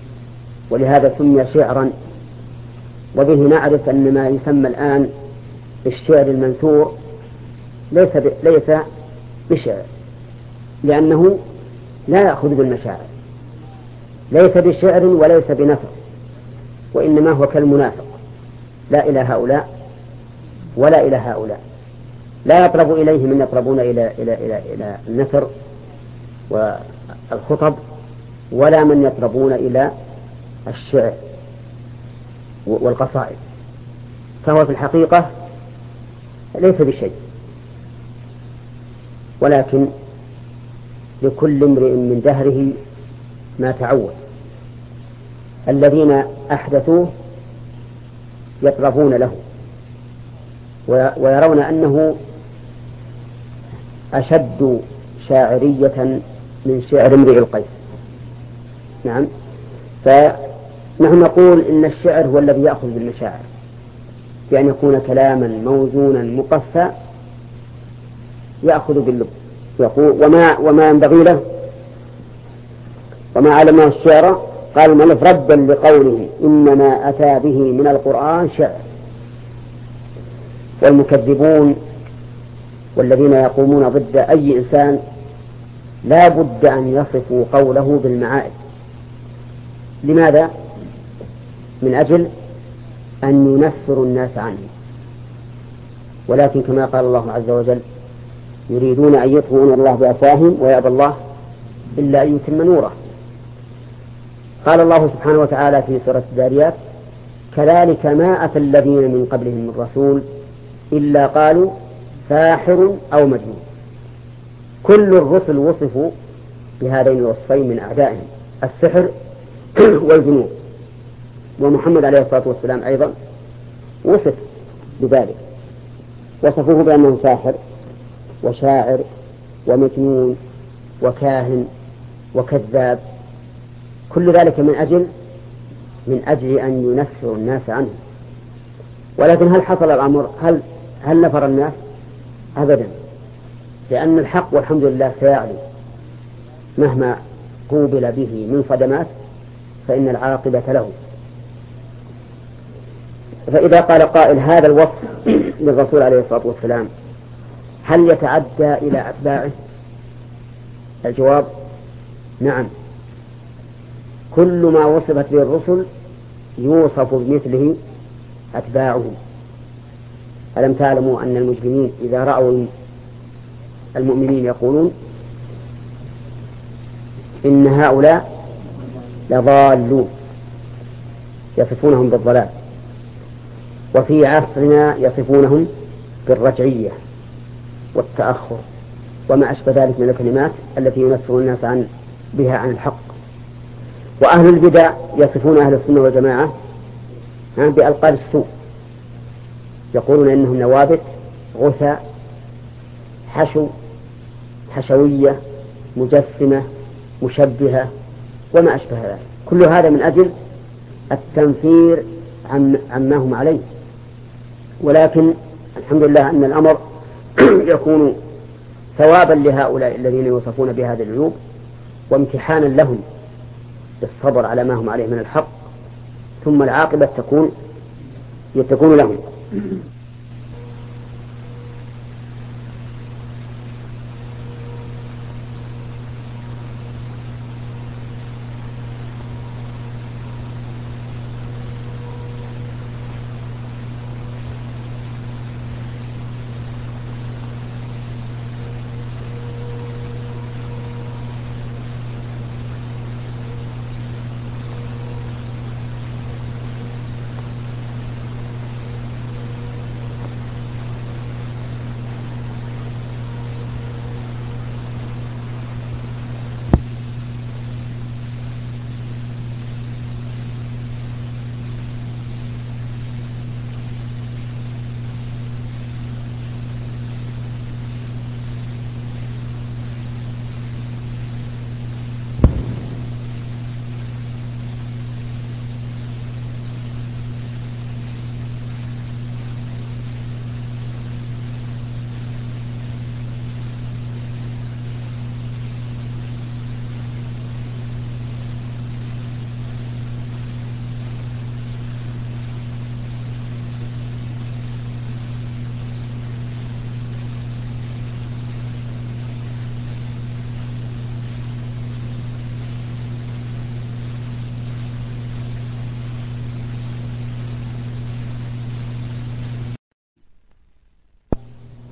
ولهذا سمي شعرا. وبه نعرف أن ما يسمى الآن الشعر المنثور ليس ب... ليس بشعر، لأنه لا يأخذ بالمشاعر، ليس بشعر وليس بنثر، وإنما هو كالمنافق، لا إلى هؤلاء ولا إلى هؤلاء، لا يطلب إليه من يطلبون إلى إلى إلى إلى النثر والخطب، ولا من يطلبون إلى الشعر والقصائد، فهو في الحقيقة ليس بشيء، ولكن لكل امرئ من دهره ما تعود. الذين أحدثوه يطربون له ويرون أنه أشد شاعرية من شعر امرئ القيس. نعم، فنحن نقول إن الشعر هو الذي يأخذ بالمشاعر، بأن يكون كلاما موزونا مقفى يأخذ باللب، يقول وما وما ينبغي له وما علمه الشعر. قال المؤلف ردا لقوله إنما أتى به من القرآن شعر. والمكذبون والذين يقومون ضد أي إنسان لا بد أن يصفوا قوله بالمعائب. لماذا؟ من أجل أن ينفروا الناس عنه، ولكن كما قال الله عز وجل يريدون أن يطفئوا نور الله بأفواههم ويأبى الله إلا أن يتم نوره. قال الله سبحانه وتعالى في سورة الذاريات كذلك ما أتى الذين من قبلهم من رسول إلا قالوا ساحر أو مجنون. كل الرسل وصفوا بهذين الوصفين من أعدائهم، السحر والجنون، ومحمد عليه الصلاة والسلام أيضا وصف بذلك، وصفوه بأنه ساحر وشاعر ومجنون وكاهن وكذاب، كل ذلك من أجل من أجل أن ينفر الناس عنه. ولكن هل حصل الأمر؟ هل هل نفر الناس؟ أبدا، لأن الحق والحمد لله سيعلو مهما قوبل به من صدمات، فإن العاقبة له. فإذا قال قائل هذا الوصف للرسول عليه الصلاة والسلام هل يتعدى إلى أتباعه؟ الجواب نعم، كل ما وصفت به الرسل يوصف بمثله أتباعهم. ألم تعلموا أن المجرمين إذا رأوا المؤمنين يقولون إن هؤلاء لضالون، يصفونهم بالضلال. وفي عصرنا يصفونهم بالرجعية والتأخر وما أشبه ذلك من الكلمات التي ينفر الناس عن بها عن الحق. وأهل البدع يصفون أهل السنة والجماعة بألقاب السوء، يقولون إنهم نوابت، غثاء، حشو، حشوية، مجسمة، مشبهة وما أشبه ذلك. كل هذا من أجل التنفير عن عما هم عليه. ولكن الحمد لله أن الأمر يكون ثوابا لهؤلاء الذين يوصفون بهذه العيوب، وامتحانا لهم بالصبر على ما هم عليه من الحق، ثم العاقبة تكون تكون لهم.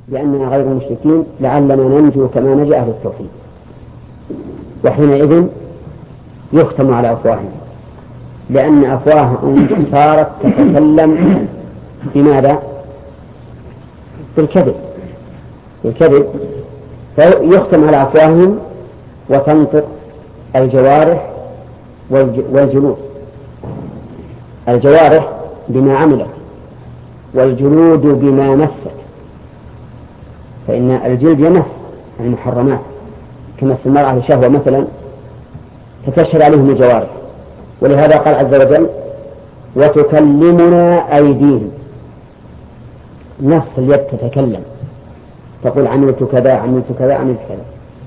لأننا غير مشركين لعلنا ننجو كما نجا أهل التوحيد. وحينئذ يختم على أفواههم، لأن أفواههم صارت تتكلم بماذا؟ بالكذب بالكذب فيختم على أفواههم وتنطق الجوارح والجلود. الجوارح بما عملت والجلود بما مست، فإن الجلد يمس المحرمات كمس المرأة لشهوة مثلا فتشهد عليهم الجوارح. ولهذا قال عز وجل وتكلمنا أيديهم، نفس اليد تتكلم تقول عملت كذا عملت كذا عملت كذا.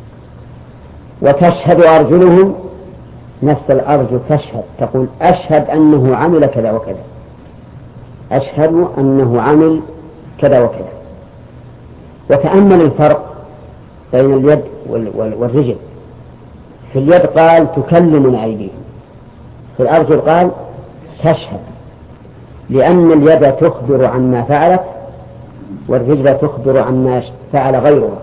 وتشهد أرجلهم، نفس الأرجل تشهد تقول أشهد أنه عمل كذا وكذا، أشهد أنه عمل كذا وكذا. وتأمل الفرق بين اليد والرجل. في اليد قال تكلمنا أيديهم، في الأرجل قال تشهد، لأن اليد تخبر عما فعلت والرجل تخبر عما فعل غيرها،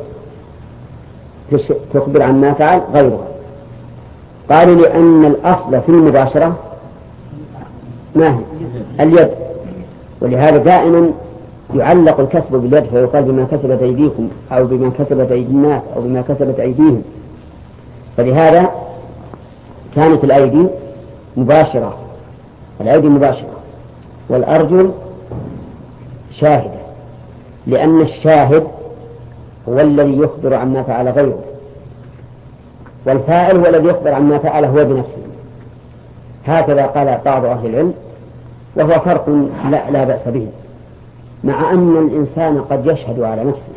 تخبر عما فعل غيرها. قالوا لأن الأصل في المباشرة ما هي؟ اليد، ولهذا دائما يعلق الكسب باليد فيقال بما كسبت أيديكم أو بما كسبت أيدي الناس أو بما كسبت أيديهم. فلهذا كانت الأيدي مباشرة، الأيدي مباشرة والأرجل شاهدة، لأن الشاهد هو الذي يخبر عما فعل غيره، والفاعل هو الذي يخبر عما فعل هو بنفسه. هكذا قال بعض أهل العلم، وهو فرق لا, لا بأس به، مع أن الإنسان قد يشهد على نفسه،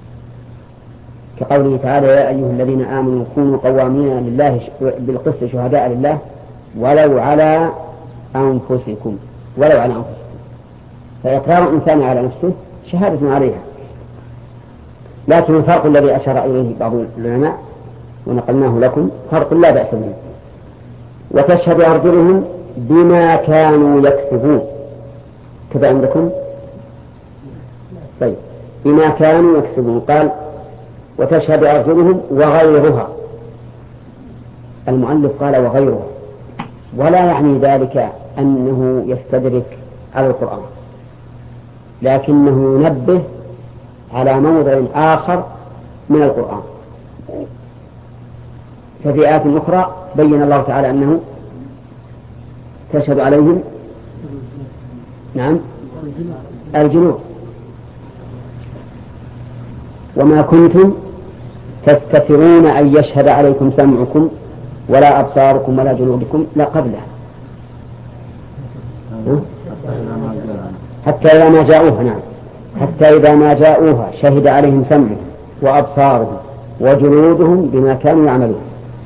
كقوله تعالى يا أيها الذين آمنوا كونوا قوامين لله بالقسط شهداء لله ولو على أنفسكم ولو على أنفسكم. فإقرار الإنسان على نفسه شهادة عليها. لكن الفرق الذي أشار إليه بعض العلماء ونقلناه لكم فرق لا بأس به. وتشهد أرجلهم بما كانوا يكسبون، كذا عندكم؟ طيب بما كانوا يكسبون. قال وتشهد أرجلهم وغيرها، المؤلف قال وغيرها، ولا يعني ذلك أنه يستدرك على القرآن، لكنه ينبه على موضع آخر من القرآن. ففي آيات أخرى بين الله تعالى أنه تشهد عليهم نعم الجنود وما كنتم تستترون أن يشهد عليكم سمعكم ولا أبصاركم ولا جلودكم لا قبله حتى إذا ما جاءوها. نعم حتى إذا ما جاءوها شهد عليهم سمعهم وأبصارهم وجلودهم بما كانوا يعملون.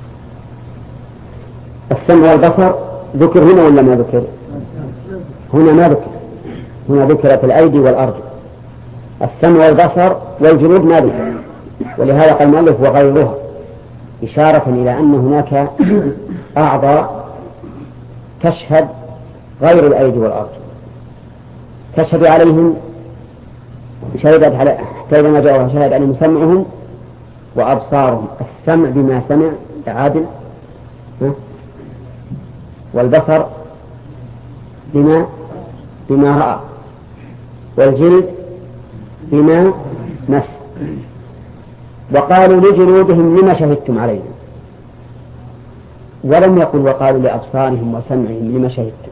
السمع والبصر ذكر هنا ولا ما ذكر؟ هنا ما ذكر، هنا ذكرت الأيدي والأرجل. السمع والبصر والجلود ما ذكر، ولهذا قال المؤلف وغيرها، إشارة إلى أن هناك أعضاء تشهد غير الأيدي والأرجل، تشهد عليهم شهدت على حتى إذا ما جاءوها شهد عليهم سمعهم وأبصارهم. السمع بما سمع عادل، والبصر بما بما رأى، والجلد بما مس. وقالوا لجلودهم لما شهدتم عليهم، ولم يقل وقالوا لأبصارهم وسمعهم لما شهدتم،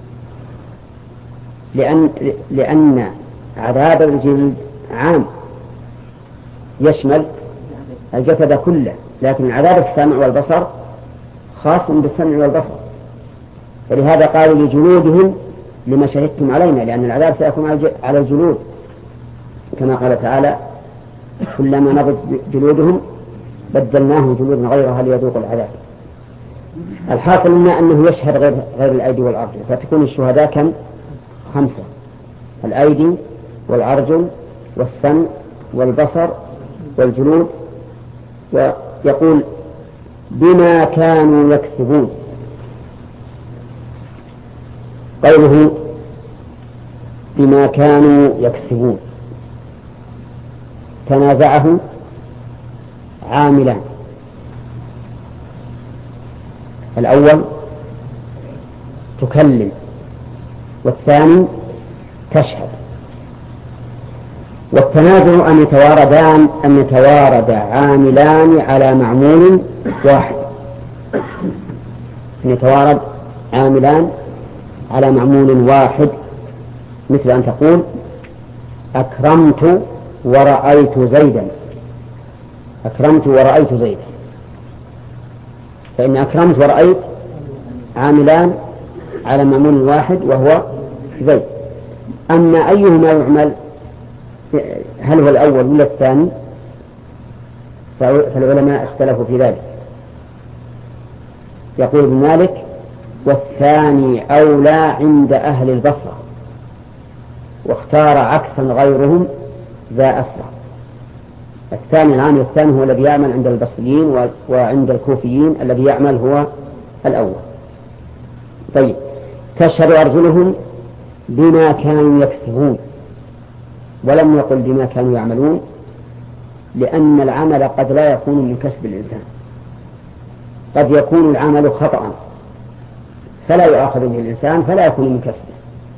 لأن لأن عذاب الجلد عام يشمل الجسد كله، لكن عذاب السمع والبصر خاص بالسمع والبصر. فلهذا قالوا لجلودهم لما شهدتم علينا، لأن العذاب سيكون على الجلود، كما قال تعالى كلما نضجت جلودهم بدلناهم جلودا غيرها ليذوقوا العذاب. الحاصل لنا أنه يشهد غير, غير الأيدي والأرجل، فتكون الشهداء كم؟ خمسة: الأيدي والأرجل والسمع والبصر والجلود. ويقول بما كانوا يكسبون. قوله بما كانوا يكسبون تنازعه عاملان: الأول تكلم، والثاني تشهد. والتنازع أن يتواردان أن يتوارد عاملان على معمول واحد، أن يتوارد عاملان على معمول واحد، مثل أن تقول: أكرمت ورأيت زيدا. أكرمت ورأيت زيدا، فإن أكرمت ورأيت عاملان على معمول واحد وهو زيد. أما أيهما يعمل، هل هو الأول ولا الثاني؟ فالعلماء اختلفوا في ذلك. يقول ابن مالك: والثاني أولى عند أهل البصرة، واختار عكسا غيرهم ذا أسرع. الثاني العامل الثاني هو الذي يعمل عند البصريين، وعند الكوفيين الذي يعمل هو الأول. طيب، تشهد أرجلهم بما كانوا يكسبون، ولم يقل بما كانوا يعملون، لأن العمل قد لا يكون من كسب الإنسان، قد يكون العمل خطأ فلا يؤاخذ به الإنسان فلا يكون من كسبه،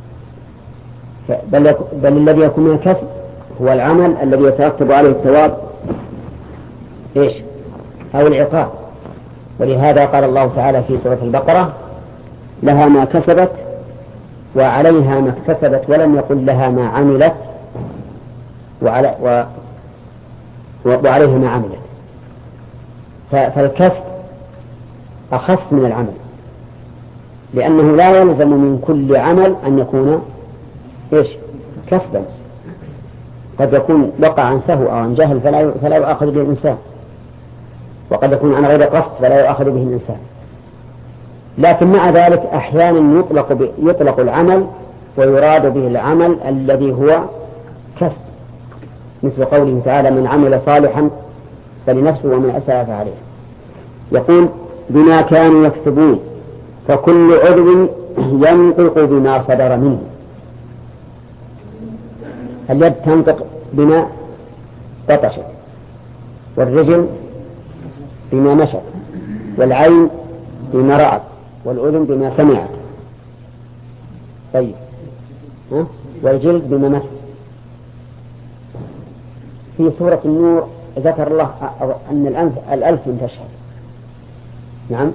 بل, بل الذي يكون من الكسب هو العمل الذي يترتب عليه الثواب إيش؟ أو العقاب. ولهذا قال الله تعالى في سورة البقرة: لها ما كسبت وعليها ما اكتسبت، ولم يقل لها ما عملت وعلى و وعليها ما عملت. فالكسب أخص من العمل، لأنه لا يلزم من كل عمل أن يكون إيش؟ كسبا. قد يكون وقع عن سهو أو عن جهل فلا فلا يؤاخذ به الإنسان، وقد يكون عن غير قصد فلا يؤاخذ به الإنسان. لكن مع ذلك أحيانا يطلق يطلق العمل ويراد به العمل الذي هو كسب، مثل قوله تعالى: من عمل صالحا فلنفسه ومن أساء فعليه. يقول: بما كانوا يكسبون، فكل عضو ينطق بما صدر منه. اليد تنطق بما بطشت، والرجل بما مشت، والعين بما رأت، والأذن بما سمعت. طيب، ها؟ والجلد بما مس. في سورة النور ذكر الله أن الأنف الألسن تشهد. نعم،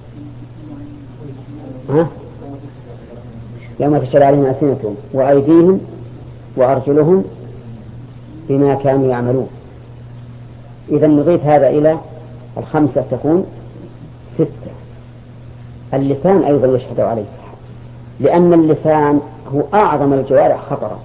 ها؟ يوم تشهد عليهم ألسنتهم وأيديهم وأرجلهم بما كانوا يعملون. إذا نضيف هذا إلى الخمسة تكون ستة. اللسان أيضا يشهد عليه، لأن اللسان هو أعظم الجوارح خطرا،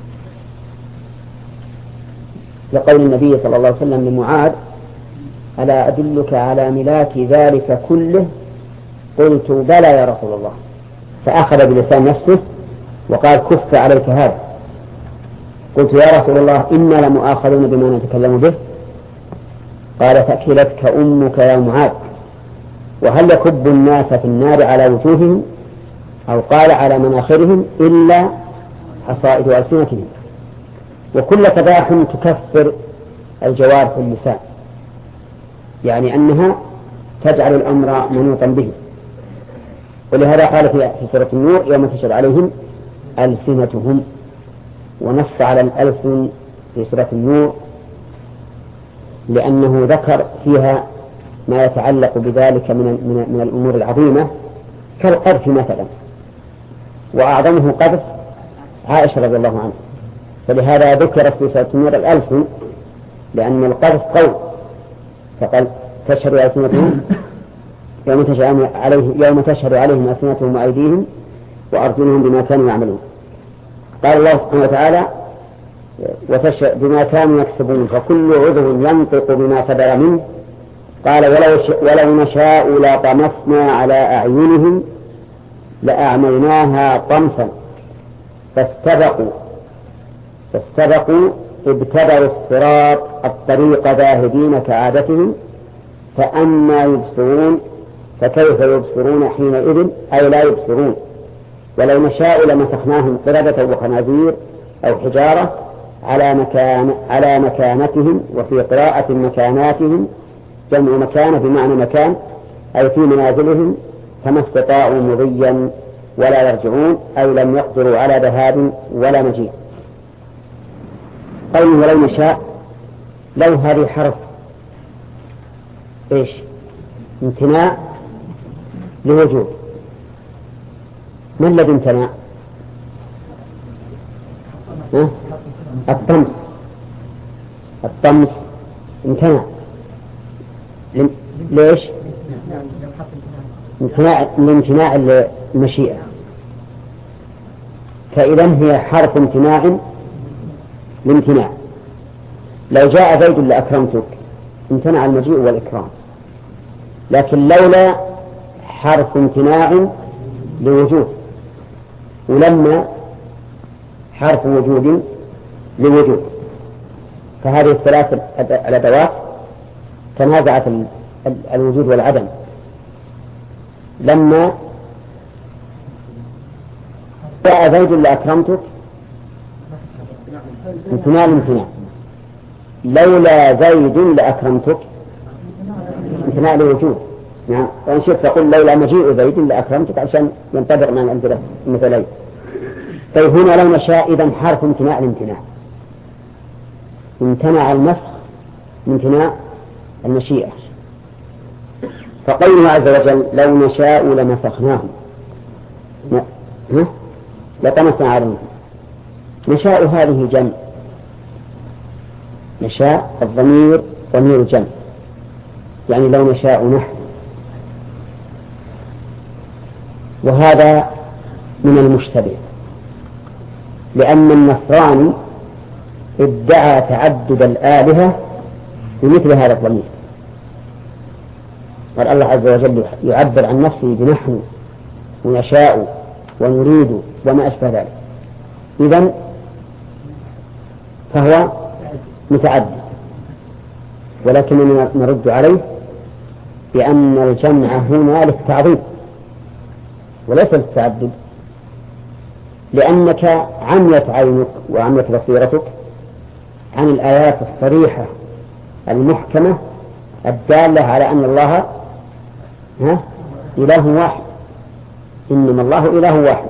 لقول النبي صلى الله عليه وسلم لمعاذ: ألا أدلك على ملاك ذلك كله؟ قلت: بلى يا رسول الله. فأخذ بلسان نفسه وقال: كف عليك هذا. قلت: يا رسول الله، إنا لمؤاخذون بما نتكلم به. قال: ثكلتك أمك يا معاذ. وهل يكب الناس في النار على وجوههم، أو قال على مناخرهم، إلا حصائد ألسنتهم. وكل تباح تكفر الجوارح واللسان، يعني أنها تجعل الأمر منوطا به. ولهذا قال في سورة النور: يوم تشهد عليهم ألسنتهم. ونص على الألسن في سورة النور لأنه ذكر فيها ما يتعلق بذلك من من من الأمور العظيمة كالقذف مثلا، وأعظمه قذف عائشة رضي الله عنها. فلهذا ذكرت في سورة النور الألسن، لأن القذف قول، فقال: تشهد ألسنتهم يوم تشهد عليه يوم تشهد عليهم ألسنتهم وأيديهم وأرجلهم بما كانوا يعملون. قال الله سبحانه وتعالى: بما كانوا يكسبون، فكل عضو ينطق بما صدر منه. قال: ولو, ولو نشاء لطمسنا على أعينهم لأعميناها طمسا فاستبقوا فاستبقوا ابتدروا الصراط الطريق ذاهبين كعادتهم فأنى يبصرون فكيف يبصرون حينئذ أي لا يبصرون. ولو نشاء لمسخناهم قردة وخنازير أو حجارة على مكان على مكانتهم، وفي قراءة مكاناتهم جمع مكانة بمعنى مكان، أي في منازلهم، فما استطاعوا مضيا ولا يرجعون، أي لم يقدروا على ذهاب ولا مجيء. قوله لو نشاء، لو هذه حرف إيش؟ امتناع لوجود. ما الذي امتنع؟ أه؟ الطمس. الطمس امتنع. ليش؟ امتناع لامتناع المشيئة، فإذا هي حرف امتناع لامتناع. لو جاء زيد لأكرمتك امتنع المجيء والإكرام، لكن لولا حرف امتناع لوجود، ولما حرف وجود لوجود، فهذه الثلاث الأدوات تنازعت الوجود والعدم. لما جاء زيد لأكرمتك امتناع الامتناع، لولا زيد لأكرمتك امتناع لوجود. يعني وإن شئت تقول لولا مجيء زيد لأكرمتك عشان ينطبق مع الأمثلة المثلين. طيب هنا لو نشاء إذن حرف امتناع الامتناع، امتنع المسخ من امتناع المشيئة. فقوله عز وجل لو نشاء لمسخناهم لطمسنا عليهم، نشاء هذه جمع، نشاء الضمير ضمير جمع، يعني لو نشاء نحن. وهذا من المشتبه، لأن النصراني ادعى تعدد الآلهة بمثل هذا الضمير، قال الله عز وجل يعبر عن نفسه بنحن ونشاء ونريد وما أشبه ذلك، إذن فهو متعدد. ولكننا نرد عليه بأن الجمع هنا للتعظيم وليس للتعدد، لأنك عميت عينك وعميت بصيرتك عن الآيات الصريحة المحكمة الدالة على أن الله ها إله واحد، إنما الله إله واحد.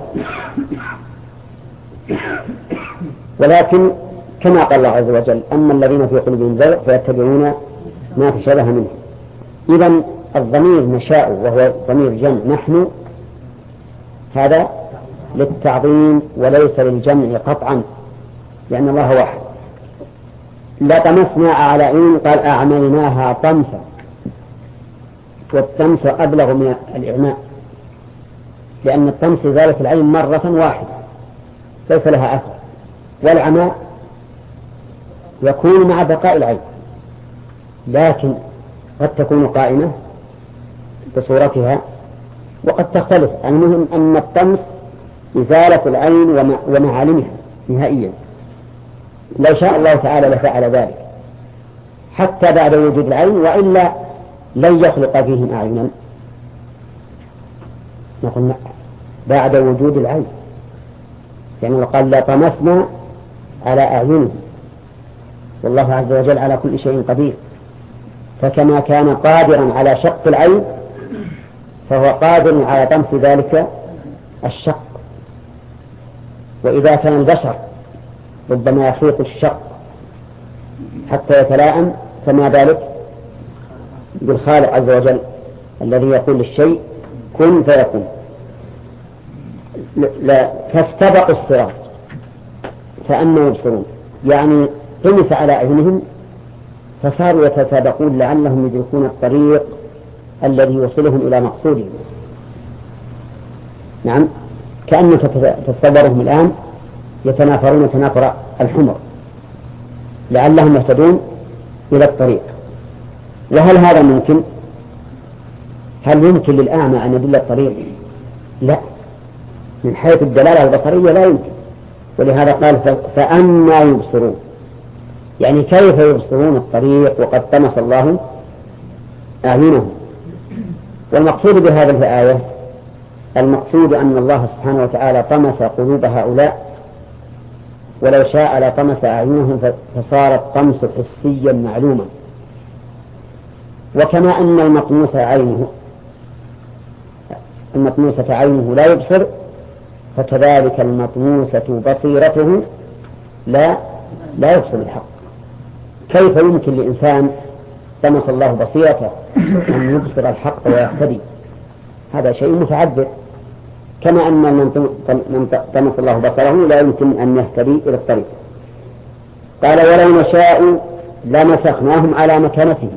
ولكن كما قال الله عز وجل أما الذين في قلوبهم زيغ فيتبعون ما تشابه منه. إذن الضمير نشاء وهو ضمير جمع نحن هذا للتعظيم وليس للجمع قطعا، لأن الله واحد. لا طمسنا على عين، قال أعملناها طمسا، والطمس أبلغ من الإعماء، لأن الطمس زالت العين مرة واحدة ليس لها أثر، والعماء يكون مع بقاء العين، لكن قد تكون قائمة بصورتها وقد تختلف. المهم أن الطمس إزالة العين ومعالمها نهائيا، لو شاء الله تعالى لفعل ذلك حتى بعد وجود العين، وإلا لن يخلق فيهم أعينا. نقول بعد وجود العين، يعني وقال لا طمسنا على أعينهم، والله عز وجل على كل شيء قدير، فكما كان قادرا على شق العين فهو قادر على طمس ذلك الشق. وإذا كان البشر ربما يخيط الشق حتى يتلائم، فما ذلك بالخالق عز وجل الذي يقول للشيء كن فيكون. لا فاستبقوا الصراط فأنوا يبصرون، يعني طمس على أعينهم فصاروا يتسابقون لعلهم يدركون الطريق الذي يوصلهم إلى مقصودهم. نعم، كأنك تتصورهم الآن يتنافرون تنافر الحمر لعلهم يهتدون إلى الطريق. وهل هذا ممكن؟ هل يمكن للأعمى أن يدل الطريق؟ لا، من حيث الدلالة البصرية لا يمكن. ولهذا قال فأنا يبصرون، يعني كيف يبصرون الطريق وقد طمس الله أعينهم. والمقصود بهذه الآية المقصود أن الله سبحانه وتعالى طمس قلوب هؤلاء ولو شاء لطمس أعينهم فصار الطمس حسيا معلوما. وكما أن المطموس عينه المطموسة عينه لا يبصر، فكذلك المطموسة بصيرته لا لا يبصر الحق. كيف يمكن لإنسان طمس الله بصيرته أن يبصر الحق ويهتدي؟ هذا شيء متعذر. كما أن من طمس الله بصره لا يمكن أن يهتدي إلى الطريق. قال ولو نشاء لمسخناهم على مكانتهم.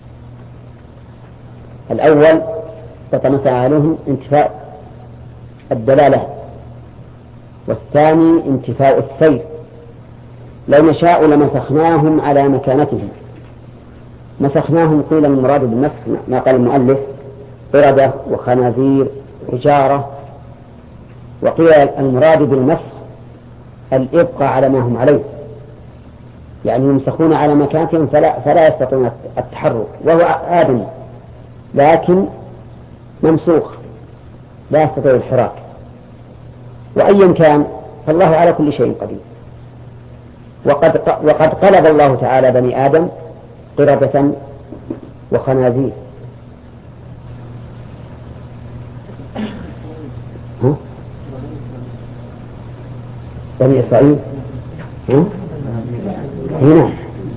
الأول فطمس عليهم انتفاء الدلالة، والثاني انتفاء السير. لو نشاء لمسخناهم على مكانتهم. مسخناهم قيل المراد بالمسخ ما قال المؤلف قردة وخنازير حجارة، وقيل المراد بالمسخ الإبقاء على ما هم عليه، يعني يمسخون على مكانتهم فلا, فلا يستطيعون التحرك، وهو آدم لكن ممسوخ لا يستطيع الحراك. وأيا كان فالله على كل شيء قدير. وقد, وقد قلب الله تعالى بني آدم قردة وخنازير. ها؟ بني إسرائيل ها؟ هنا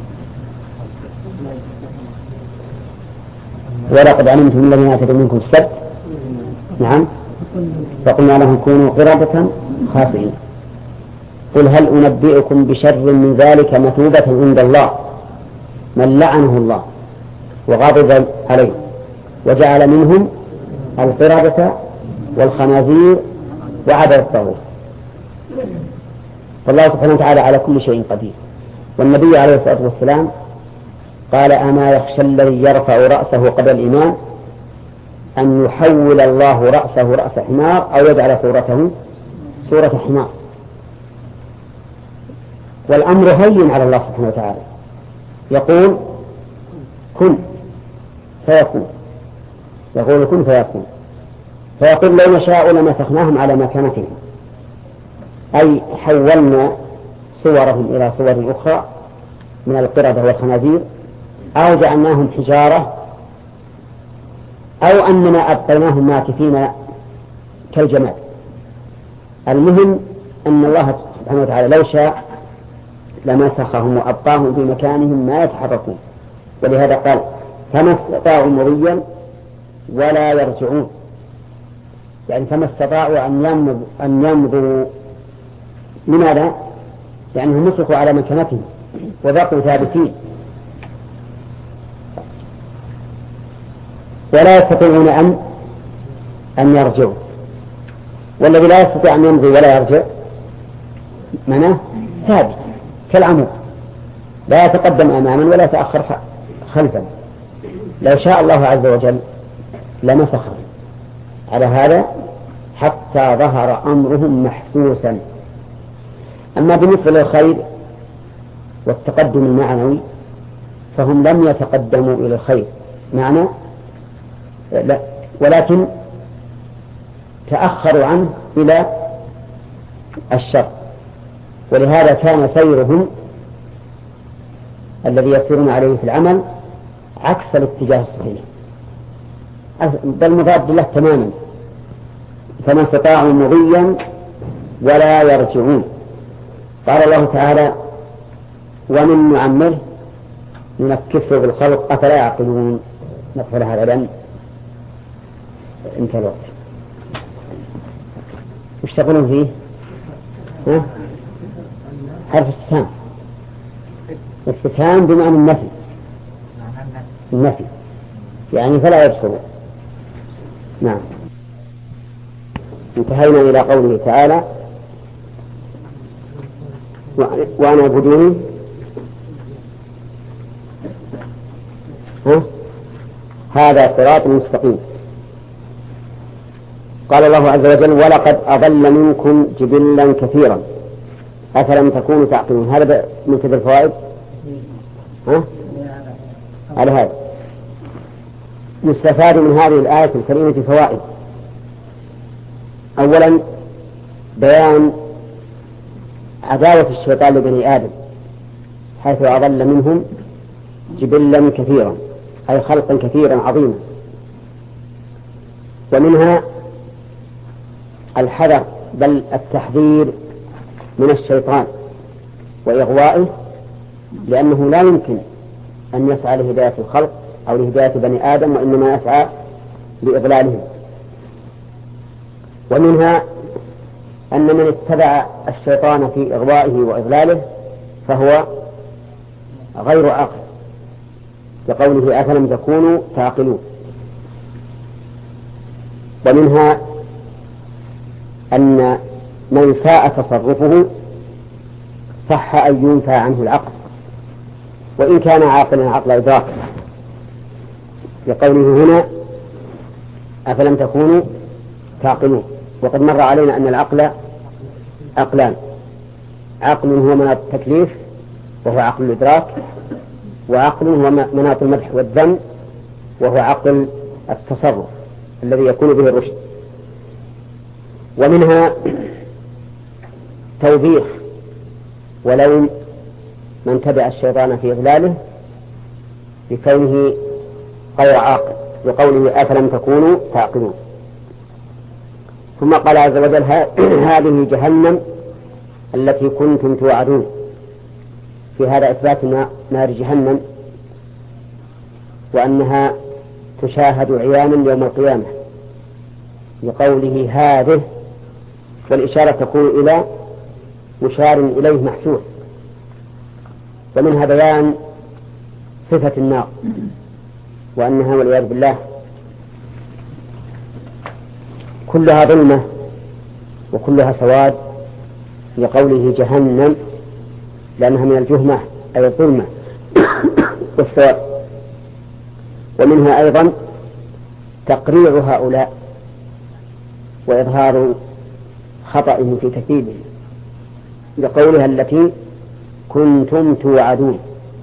ولقد علمتم الذين اعتدوا منكم السبت نعم فقلنا لهم كونوا قردة خاسئين. قل هل أنبئكم بشر من ذلك مثوبة عند الله من لعنه الله وغضب عليه وجعل منهم القردة والخنازير وعبد الطاغوت. فالله سبحانه وتعالى على كل شيء قدير. والنبي عليه الصلاة والسلام قال أما يخشى الذي يرفع رأسه قبل الإمام أن يحول الله رأسه رأس حمار أو يجعل صورته صورة حمار. والأمر هين على الله سبحانه وتعالى، يقول كن فيكون، يقول كن فيكون. فيقول لو نشاء لمسخناهم على مكانتهم، أي حولنا صورهم إلى صور أخرى من القردة والخنازير، أو جعلناهم حجارة، أو أننا أبقيناهم ماكثين كالجماد. المهم أن الله سبحانه وتعالى لو شاء لمسخهم وأبقاهم في مكانهم ما يتحركون. ولهذا قال فما استطاعوا مضيا ولا يرجعون، يعني فما استطاعوا أن يمضوا, أن يمضوا. لماذا؟ لأنهم يعني مسخوا على مكانتهم وبقوا ثابتين ولا يستطيعون أن أن يرجعوا. والذي لا يستطيع أن يمضي ولا يرجع معناه ثابت كالعمود لا يتقدم أماما ولا يتأخر خلفا. لو شاء الله عز وجل لمسخهم على هذا حتى ظهر أمرهم محسوسا. أما بالنسبة للخير والتقدم المعنوي فهم لم يتقدموا إلى الخير معنى لا، ولكن تأخروا عنه إلى الشر. ولهذا كان سيرهم الذي يسيرون عليه في العمل عكس الاتجاه الصحيح، بل مضاد له تماما. فما استطاعوا مضيا ولا يرجعون. قال الله تعالى ومن نعمره ننكسه بالخلق أفلا يعقلون. نقفل هذا لأن انتهى الوقت. وش تقولون فيه؟ ها؟ حرف استفهام. استفهام بمعنى النفي، النفي يعني فلا يبصرون. نعم. انتهينا إلى قوله تعالى وأنا اعبدوني. ها؟ هذا صراط مستقيم. قال الله عز وجل ولقد أضل منكم جبلا كثيرا أفلم تكونوا تعقلون. هذا من كبر الفوائد. ها؟ على هذا يستفاد من هذه الآية الكريمة فوائد. أولا بيان عداوة الشيطان لبني آدم حيث أضل منهم جبلا كثيرا أي خلقا كثيرا عظيما. ومنها الحذر بل التحذير من الشيطان وإغوائه، لأنه لا يمكن أن يسعى لهداية الخلق أو لهداية بني آدم، وإنما يسعى لإضلالهم. ومنها أن من اتبع الشيطان في إغوائه وإضلاله فهو غير عاقل، كقوله أفلم تكونوا تعقلون. ومنها أن من ساء تصرفه صح أن ينفى عنه العقل وإن كان عاقلا عقل إدراك، لقوله هنا أفلم تكونوا تعقلون. وقد مر علينا أن العقل عقلان: عقل هو مناط التكليف وهو عقل الإدراك، وعقل هو مناط المدح والذم وهو عقل التصرف الذي يكون به الرشد. ومنها توبيخ ولوم من تبع الشيطان في إضلاله بكونه غير عاقل، بقوله أفلم تكونوا تعقلون. ثم قال عز وجل هذه جهنم التي كنتم توعدون، في هذا إثبات نار جهنم وأنها تشاهد عيانا يوم القيامة بقوله هذه، والإشارة تكون إلى مشار إليه محسوس. ومنها بيان صفة النار وأنها والعياذ بالله كلها ظلمة وكلها سواد، لقوله جهنم لأنها من الجهمة أي الظلمة والسواد. ومنها أيضا تقريع هؤلاء وإظهار خطأهم في تكذيبهم، لقولها التي كنتم توعدون.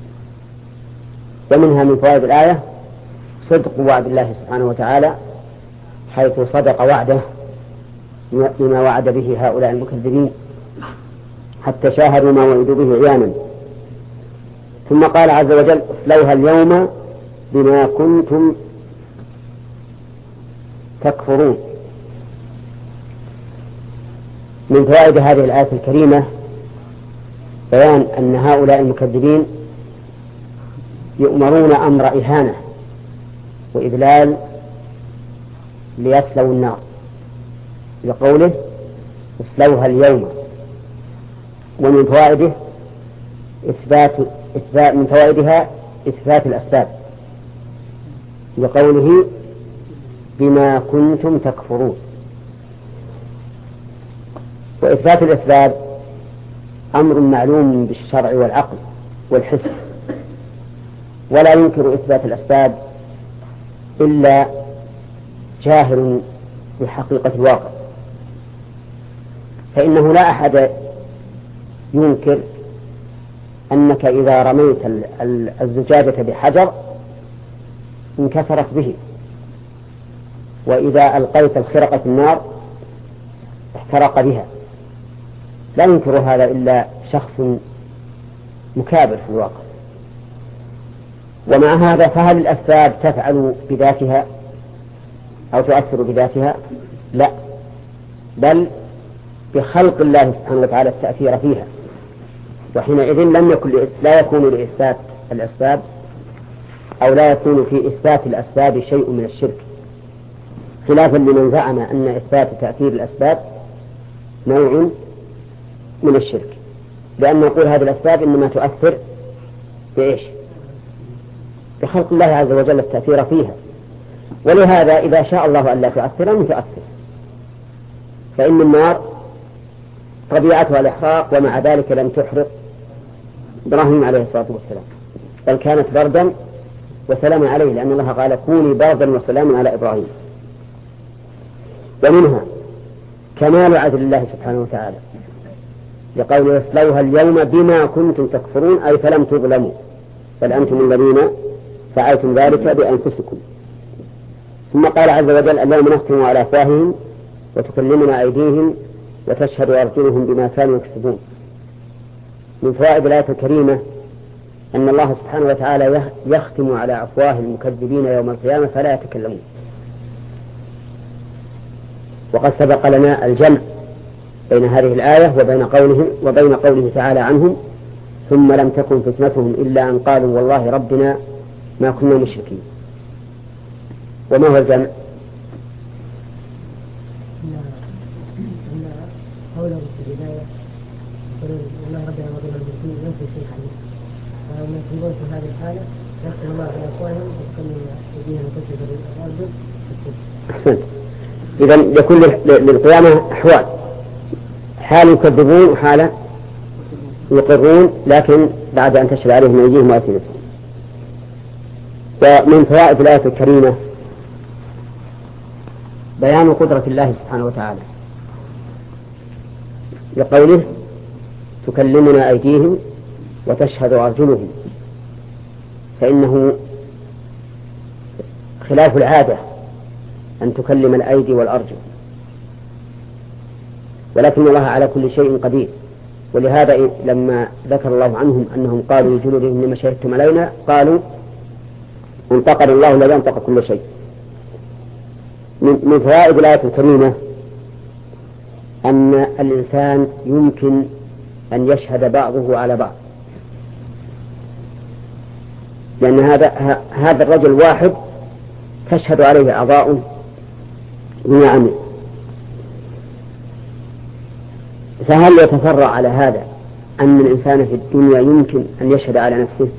ومنها من فوائد الآية صدق وعد الله سبحانه وتعالى، حيث صدق وعده بما وعد به هؤلاء المكذبين حتى شاهدوا ما وعدوا به عيانا. ثم قال عز وجل اصلوها اليوم بما كنتم تكفرون. من فوائد هذه الآية الكريمة بيان أن هؤلاء المكذبين يؤمرون أمر إهانة وإذلال ليصلوا النار، لقوله اصلوها اليوم. ومن فوائده إثبات إثبات من فوائدها إثبات الأسباب، لقوله بما كنتم تكفرون. وإثبات الأسباب أمر معلوم بالشرع والعقل والحس، ولا ينكر إثبات الأسباب إلا جاهل بحقيقة الواقع، فإنه لا أحد ينكر أنك إذا رميت الزجاجة بحجر انكسرت به، وإذا ألقيت الخرقة في النار احترق بها. لا ينكر هذا إلا شخص مكابر في الواقع. ومع هذا فهل الأسباب تفعل بذاتها أو تؤثر بذاتها؟ لا، بل بخلق الله سبحانه وتعالى التأثير فيها، وحينئذ لم يكن لا يكون لإثبات الأسباب أو لا يكون في إثبات الأسباب شيء من الشرك، خلافا لمن زعم أن إثبات تأثير الأسباب نوع من الشرك، لأن نقول هذه الأسباب إنما تؤثر بإيش؟ بخلق الله عز وجل التأثير فيها. ولهذا إذا شاء الله أن لا تؤثر لم تؤثر، فإن النار طبيعتها الإحراق، ومع ذلك لم تحرق إبراهيم عليه الصلاة والسلام، بل كانت بردا وسلاما عليه، لأن الله قال كوني بردا وسلاما على إبراهيم. ومنها كمال عدل الله سبحانه وتعالى، لقول اصلوها اليوم بما كنتم تكفرون، أي فلم تظلموا بل أنتم الذين فعلتم ذلك بأنفسكم. ثم قال عز وجل اليوم نختم على أفواههم وتكلمنا أيديهم وتشهد أرجلهم بما كانوا يكسبون. من فوائد الآية الكريمة أن الله سبحانه وتعالى يختم على أفواه المكذبين يوم القيامة فلا يتكلمون. وقد سبق لنا الجمع بين هذه الآية وبين قوله وبين قوله تعالى عنهم ثم لم تكن فتنتهم إلا أن قالوا والله ربنا ما كنا مشركين. وما هو الجمع؟ قوله في البداية يقولون والله ربنا ما كنا مشركين ينفي شيء حديث فهم يكذبون في هذه الحالة يختم الله على أفواههم ويكلم أيديهم وتشهد الأرجل. أحسنت. إذا يكون للقيامة أحوال، حال يكذبون وحال يقرون لكن بعد أن تشهد عليهم أيديهم وألسنتهم. ومن فوائد الآية الكريمة بيان قدرة الله سبحانه وتعالى لقوله تكلمنا أيديهم وتشهد أرجلهم، فإنه خلاف العادة أن تكلم الأيدي والأرجل، ولكن الله على كل شيء قدير. ولهذا لما ذكر الله عنهم أنهم قالوا لجلودهم لما شهدتم علينا قالوا انتقل الله الذي انطق كل شيء. من فوائد الآية الكريمة أن الإنسان يمكن أن يشهد بعضه على بعض، لأن هذا هذا الرجل واحد تشهد عليه أعضاؤه بما عمل، فهل يتفرع على هذا أن الإنسان في الدنيا يمكن أن يشهد على نفسه؟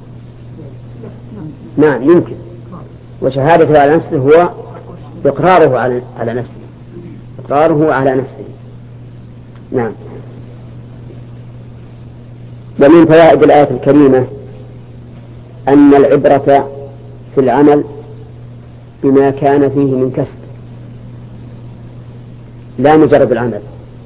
نعم يمكن، وشهادته على نفسه هو إقراره على نفسه إقراره على نفسه. نعم. ومن فوائد الآية الكريمة أن العبرة في العمل بما كان فيه من كسب لا مجرد العمل،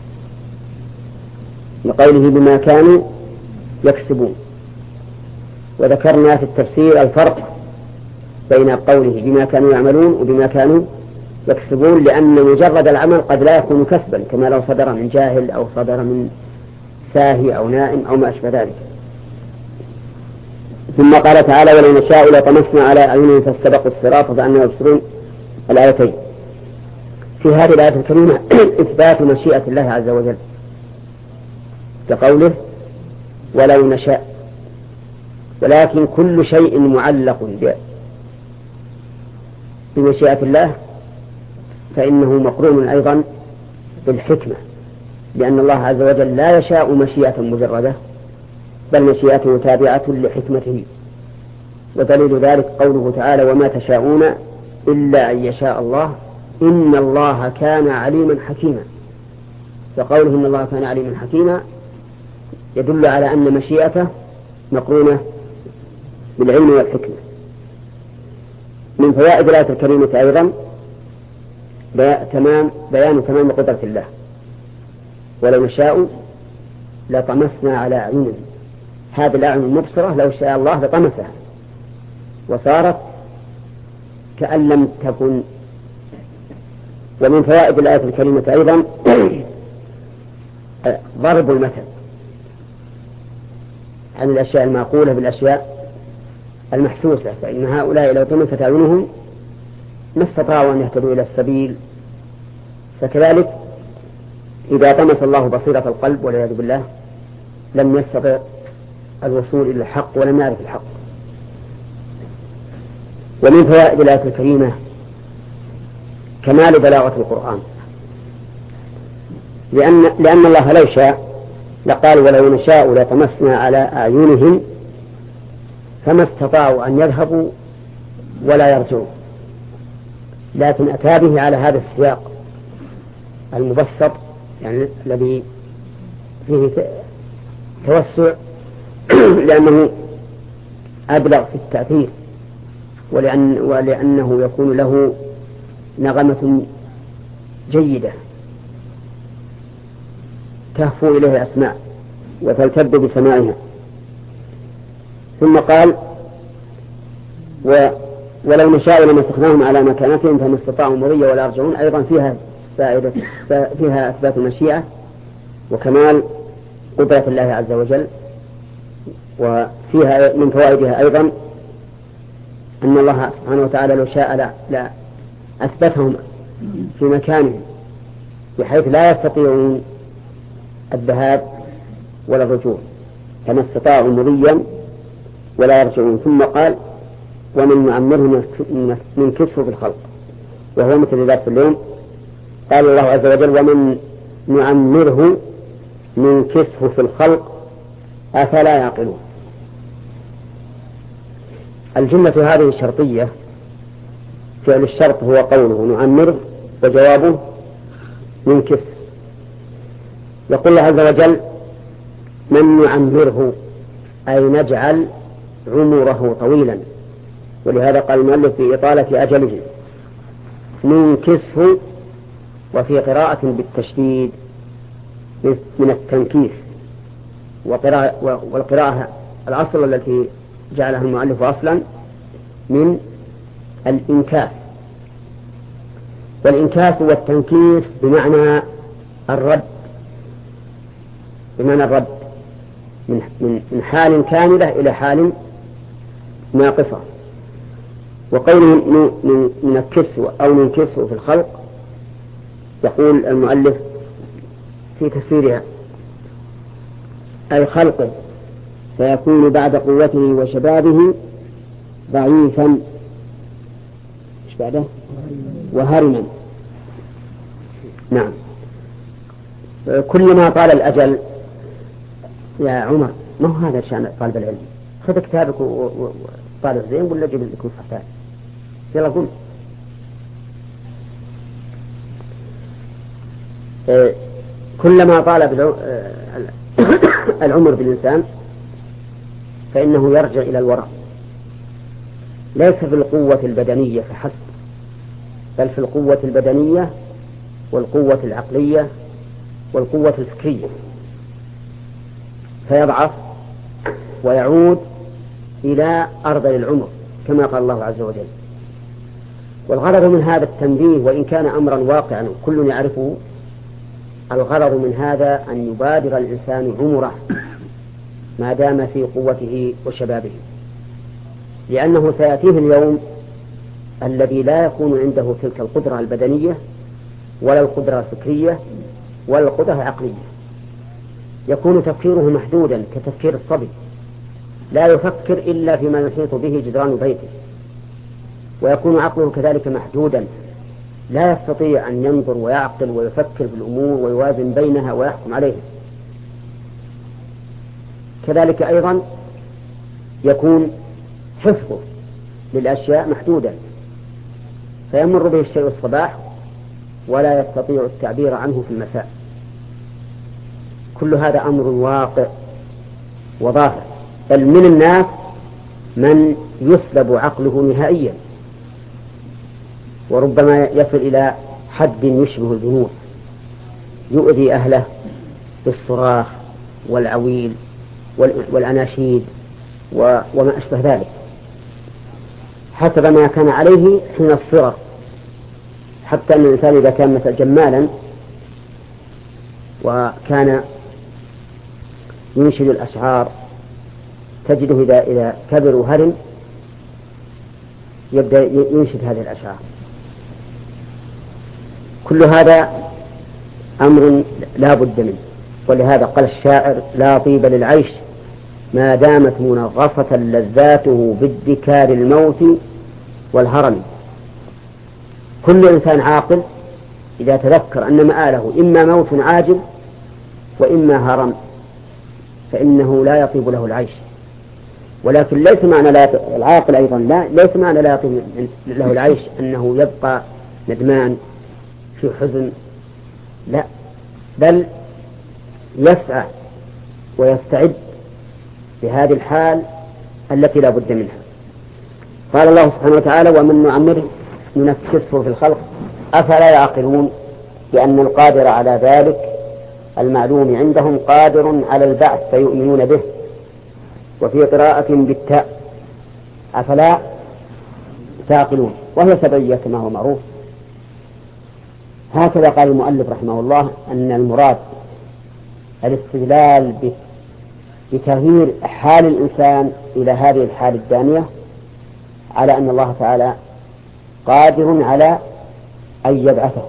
لقوله بما كانوا يكسبون. وذكرنا في التفسير الفرق بين قوله بما كانوا يعملون وبما كانوا يكسبون، لأن مجرد العمل قد لا يكون كسبا كما لو صدر من جاهل أو صدر من ساهي أو نائم أو ما أشبه ذلك. ثم قال تعالى ولو نشاء لطمسنا على أعينهم فاستبقوا الصراط فجعلناهم يبصرون الآيتين. في هذه الآية الكريمة إثبات مشيئة الله عز وجل كقوله ولو نشاء، ولكن كل شيء معلق بمشيئة الله فإنه مقرون أيضا بالحكمة، لأن الله عز وجل لا يشاء مشيئة مجردة بل مشيئته تابعة لحكمته. ودليل ذلك قوله تعالى وما تشاءون إلا أن يشاء الله إن الله كان عليما حكيما. فقوله إن الله كان عليما حكيما يدل على أن مشيئته مقرونة بالعلم والحكمة. من فوائد الآية الكريمة أيضا تمام بيان تمام قدرة الله. ولو نشاء لطمسنا على أعينهم، هذه الأعين المبصرة لو شاء الله لطمسها وصارت كأن لم تكن. ومن فوائد الآية الكريمة أيضا ضرب المثل عن الأشياء المعقولة بالأشياء المحسوسة، فإن هؤلاء لو طمست أعينهم ما استطاعوا أن يهتدوا إلى السبيل، فكذلك إذا طمس الله بصيرة القلب والعياذ بالله لم يستطع الوصول إلى الحق ولم يعرف الحق. ومن فوائد الآية الكريمة كمال بلاغة القرآن، لأن, لأن الله لو شاء لقال ولو نشاء لطمسنا على أعينهم فما استطاعوا أن يذهبوا ولا يرجعوا، لكن أتى به على هذا السياق المبسط يعني الذي فيه توسع لأنه أبلغ في التأثير، ولأن ولأنه يكون له نغمة جيدة تهفو إليه أسماع وتلتذ بسماعها. ثم قال و ولو نشاء لمسخناهم على مكانتهم فما استطاعوا مضيا ولا يرجعون، أيضا فيها فائدة فيها إثبات المشيئة وكمال قدرة الله عز وجل وفيها من فوائدها أيضا أن الله سبحانه وتعالى لو شاء لا, لا أثبتهم في مكانهم بحيث لا يستطيعون الذهاب ولا الرجوع كما استطاعوا مضيا ولا يرجعون. ثم قال ومن نعمره ننكسه في الخلق وهو مثل ذات اليوم. قال الله عز وجل ومن نعمره ننكسه في الخلق أفلا يعقلون. الجملة هذه الشرطية فعل الشرط هو قوله نعمره وجوابه ننكسه. يقول الله عز وجل من نعمره أي نجعل عمره طويلا، ولهذا قال المؤلف في إطالة أجله ننكسه، وفي قراءة بالتشديد من التنكيس، وقراءة والقراءة الأصل التي جعلها المؤلف أصلا من الإنكاس، والإنكاس والتنكيس بمعنى الرد، بمعنى الرد من من حال كاملة إلى حال ناقصة. وقوله ننكسه أو ننكسه في الخلق يقول المؤلف في تفسيرها أي خلقه فيكون بعد قوته وشبابه ضعيفا إيش بعده وهرما. نعم. كلما طال الأجل يا عمر ما هو هذا شأن طالب العلم، خذ كتابك وطالب زين ولا جيب لك صحتان يلا قل. كلما طال العمر بالإنسان فإنه يرجع إلى الوراء، ليس في القوة البدنية فحسب، بل في القوة البدنية والقوة العقلية والقوة الفكرية، فيضعف ويعود إلى أرذل العمر كما قال الله عز وجل. والغرض من هذا التنبيه وإن كان أمرا واقعا كل يعرفه، الغرض من هذا أن يبادر الإنسان عمره ما دام في قوته وشبابه، لأنه سيأتيه اليوم الذي لا يكون عنده تلك القدرة البدنية ولا القدرة الفكرية ولا القدرة العقلية، يكون تفكيره محدودا كتفكير الصبي، لا يفكر إلا فيما يحيط به جدران بيته، ويكون عقله كذلك محدودا، لا يستطيع أن ينظر ويعقل ويفكر في الأمور ويوازن بينها ويحكم عليها. كذلك أيضا يكون حفظه للأشياء محدودا، فيمر به الشيء الصباح ولا يستطيع التعبير عنه في المساء. كل هذا أمر واقع وظاهر، بل من الناس من يسلب عقله نهائيا، وربما يصل إلى حد يشبه الجنون، يؤذي أهله بالصراخ والعويل والأناشيد وما أشبه ذلك حسب ما كان عليه حين الصغر، حتى أن الإنسان إذا كان مثل جمالا وكان ينشد الأشعار تجده إذا إذا كبر وهرم يبدأ ينشد هذه الأشعار. كل هذا أمر لا بد منه، ولهذا قال الشاعر لا طيب للعيش ما دامت منغصة لذاته بادكار الموت والهرم. كل إنسان عاقل إذا تذكر أن مآله إما موت عاجل وإما هرم فإنه لا يطيب له العيش. ولكن ليس معنى لا العاقل أيضا لا ليس معنى لا يطيب له العيش أنه يبقى ندمان في حزن، لا، بل يسعى ويستعد لهذه الحال التي لا بد منها. قال الله سبحانه وتعالى ومن نعمره ننكسه في الخلق أفلا يعقلون، لأن القادر على ذلك المعلوم عندهم قادر على البعث فيؤمنون به. وفي قراءة بالتاء أفلا تعقلون وهي سبعية كما هو معروف. هكذا قال المؤلف رحمه الله أن المراد الاستدلال بتغيير حال الإنسان إلى هذه الحال الدانية، على أن الله تعالى قادر على أن يبعثه.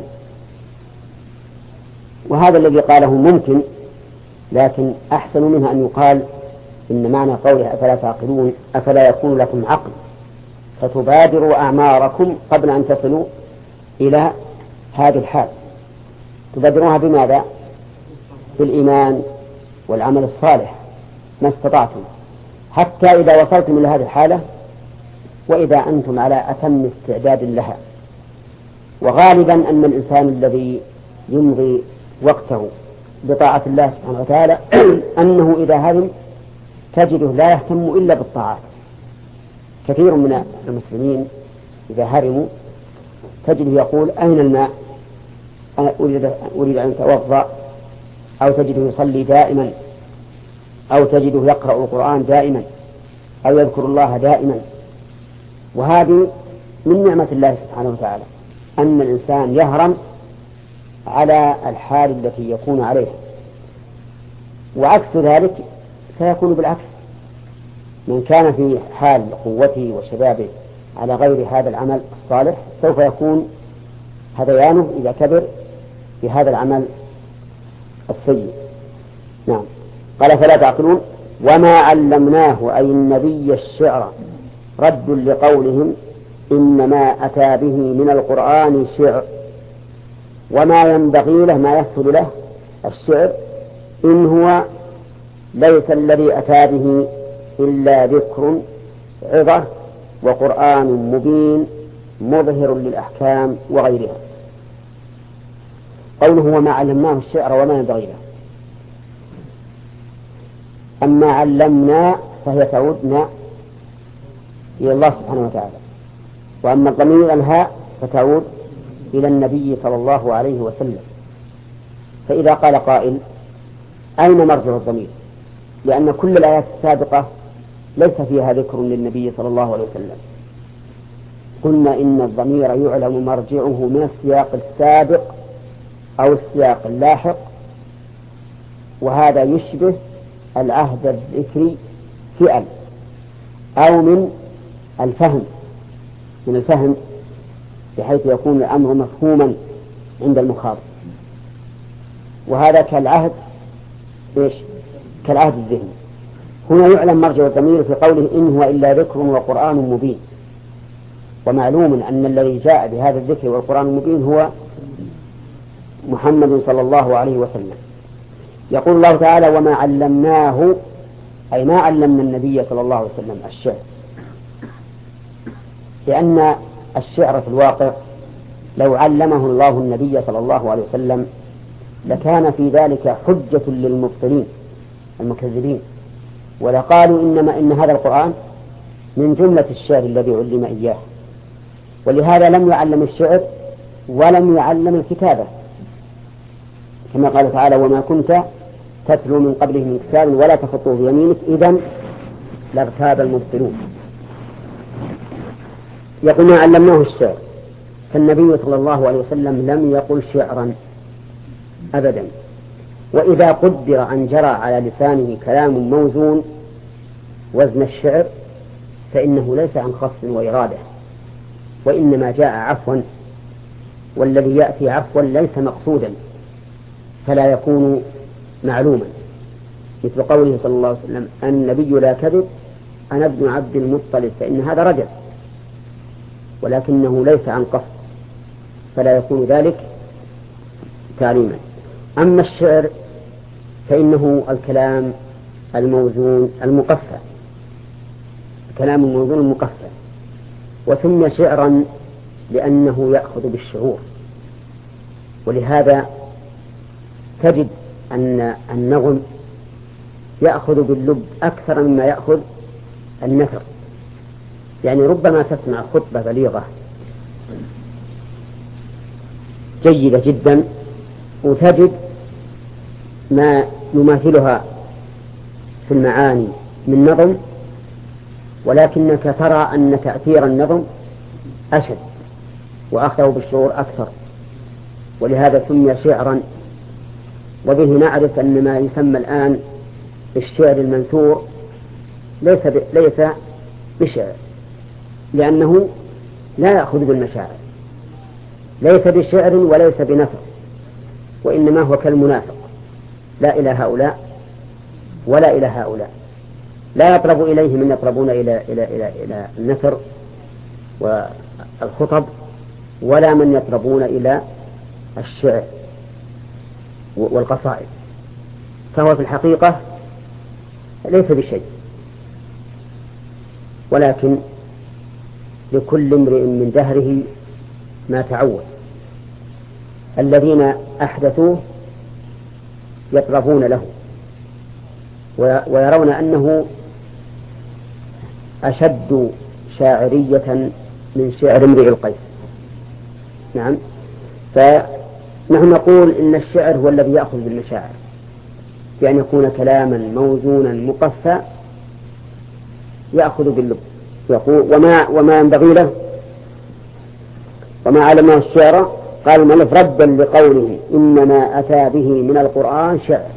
وهذا الذي قاله ممكن، لكن أحسن منها أن يقال إن معنى قوله أفلا تعقلون أفلا يكون لكم عقل فتبادروا أعماركم قبل أن تصلوا إلى هذه الحال. تبادروها بماذا؟ بالإيمان والعمل الصالح ما استطعتم، حتى إذا وصلتم إلى هذه الحالة وإذا أنتم على أتم استعداد لها. وغالبا أن الإنسان الذي يمضي وقته بطاعة الله سبحانه وتعالى أنه إذا هرم تجده لا يهتم إلا بالطاعات. كثير من المسلمين إذا هرموا تجده يقول أين الماء؟ أنا أريد أن أتوضأ، أو تجده يصلي دائما، أو تجده يقرأ القرآن دائما، أو يذكر الله دائما. وهذه من نعمة الله سبحانه وتعالى أن الإنسان يهرم على الحال التي يكون عليها. وعكس ذلك سيكون بالعكس، من كان في حال قوته وشبابه على غير هذا العمل الصالح سوف يكون هذيانه إذا كبر في هذا العمل السيء. نعم. قال فلا تعقلون وما علمناه أي النبي الشعر رد لقولهم إنما أتى به من القرآن شعر، وما ينبغي له ما يسهل له الشعر إن هو ليس الذي أتى به إلا ذكر عظة وقرآن مبين مظهر للأحكام وغيرها. قوله وما علمناه الشعر وما ينبغي له، أما علمنا فهي تعودنا إلى الله سبحانه وتعالى، وأما ضمير الهاء فتعود إلى النبي صلى الله عليه وسلم. فإذا قال قائل أين مرجع الضمير؟ لأن كل الآيات السابقة ليس فيها ذكر للنبي صلى الله عليه وسلم. قلنا إن الضمير يعلم مرجعه من السياق السابق أو السياق اللاحق، وهذا يشبه العهد الذكري فعل، أو من الفهم من الفهم بحيث يكون الأمر مفهوما عند المخاطب. وهذا كالعهد إيش؟ كالعهد الذهني. هنا يعلم مرجع الضمير في قوله إن هو إلا ذكر وقرآن مبين، ومعلوم أن الذي جاء بهذا الذكر والقرآن المبين هو محمد صلى الله عليه وسلم. يقول الله تعالى وما علمناه أي ما علمنا النبي صلى الله عليه وسلم الشعر، لأن الشعر في الواقع لو علمه الله النبي صلى الله عليه وسلم لكان في ذلك حجة للمبطلين المكذبين، ولقالوا إنما إن هذا القرآن من جملة الشعر الذي علم إياه. ولهذا لم يعلم الشعر ولم يعلم الكتابة، كما قال تعالى وما كنت تتلو من قبله من كتاب ولا تخطه بيمينك إذن لارتاب المبطلون. يقول ما علمناه الشعر، فالنبي صلى الله عليه وسلم لم يقل شعرا أبدا. وإذا قدر أن جرى على لسانه كلام موزون وزن الشعر فإنه ليس عن خص وإرادة، وإنما جاء عفوا، والذي يأتي عفوا ليس مقصودا فلا يكون معلوما، مثل قوله صلى الله عليه وسلم النبي لا كذب أنا ابن عبد المطلب، فإن هذا رجل ولكنه ليس عن قصد فلا يكون ذلك تعليما. أما الشعر فإنه الكلام الموزون المقفى، الكلام الموزون المقفى، وسمي شعرا لأنه يأخذ بالشعور. ولهذا تجد أن النغم يأخذ باللب أكثر مما يأخذ النثر. يعني ربما تسمع خطبة بليغة جيدة جدا وتجد ما يماثلها في المعاني من نظم، ولكنك ترى أن تأثير النظم أشد وأخذه بالشعور أكثر، ولهذا سمي شعرا. وبه نعرف أن ما يسمى الآن الشعر المنثور ليس ب... ليس بشعر، لأنه لا يأخذ بالمشاعر، ليس بشعر وليس بنثر، وإنما هو كالمنافق، لا إلى هؤلاء ولا إلى هؤلاء، لا يطلب إليه من يطلبون إلى إلى إلى إلى النثر والخطب، ولا من يطلبون إلى الشعر والقصائد، فهو في الحقيقة ليس بشيء، ولكن لكل امرئ من دهره ما تعود. الذين أحدثوه يطربون له ويرون أنه أشد شاعرية من شعر امرئ القيس. نعم، فنحن نقول إن الشعر هو الذي يأخذ بالمشاعر، بأن يكون كلاما موزونا مقفى يأخذ باللب، يقول وما وما ينبغي له وما علمه الشعر. قال المؤلف ردا لقوله إنما أتى به من القرآن شعر.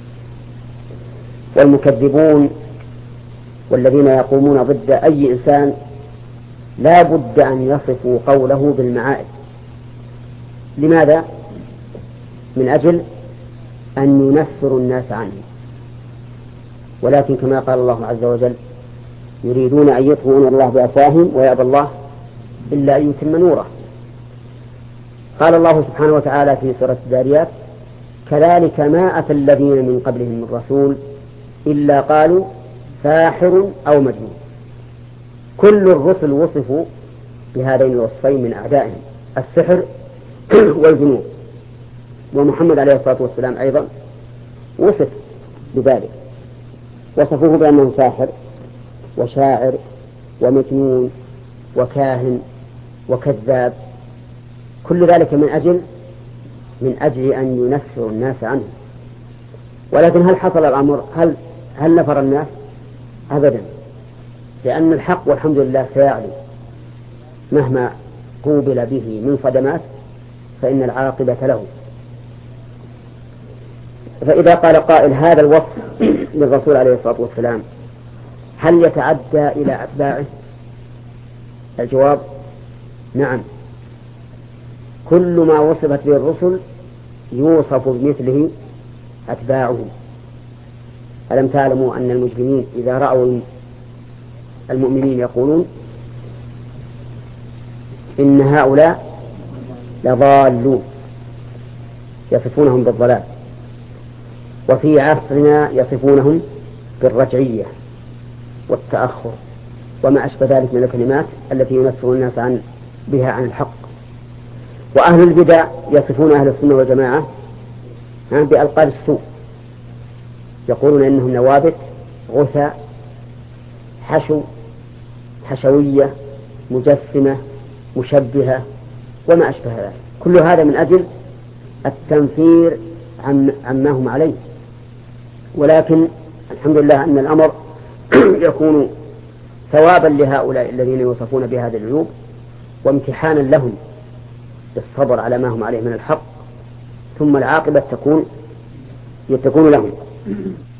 والمكذبون والذين يقومون ضد أي إنسان لا بد أن يصفوا قوله بالمعائب. لماذا؟ من أجل أن ينفروا الناس عنه، ولكن كما قال الله عز وجل يريدون أن يطفئوا نور الله بأفواههم ويأبى الله إلا أن يتم نوره. قال الله سبحانه وتعالى في سورة الذاريات كذلك ما أتى الذين من قبلهم من رسول إلا قالوا ساحر أو مجنون. كل الرسل وصفوا بهذين الوصفين من أعدائهم، السحر والجنون، ومحمد عليه الصلاة والسلام أيضا وصف بذلك، وصفوه بأنه ساحر وشاعر ومجنون وكاهن وكذاب، كل ذلك من أجل من أجل أن ينفر الناس عنه. ولكن هل حصل الأمر؟ هل هل نفر الناس؟ أبدا، لأن الحق والحمد لله سيعلو مهما قوبل به من صدمات، فإن العاقبة له. فإذا قال قائل هذا الوصف للرسول عليه الصلاة والسلام هل يتعدى إلى أتباعه؟ الجواب نعم، كل ما وصفت به الرسل يوصف بمثله أتباعهم. ألم تعلموا أن المجرمين إذا رأوا المؤمنين يقولون إن هؤلاء لضالون، يصفونهم بالضلال، وفي عصرنا يصفونهم بالرجعية والتأخر وما أشبه ذلك من الكلمات التي ينفر الناس عن بها عن الحق. وأهل البدع يصفون أهل السنة والجماعة بألقاب السوء، يقولون إنهم نوابت، غثاء، حشو، حشوية، مجسمة، مشبهة وما أشبه ذلك. كل هذا من أجل التنفير عن عما هم عليه. ولكن الحمد لله أن الأمر يكون ثوابا لهؤلاء الذين يوصفون بهذه العيوب، وامتحانا لهم بالصبر على ما هم عليه من الحق، ثم العاقبة تكون تكون لهم.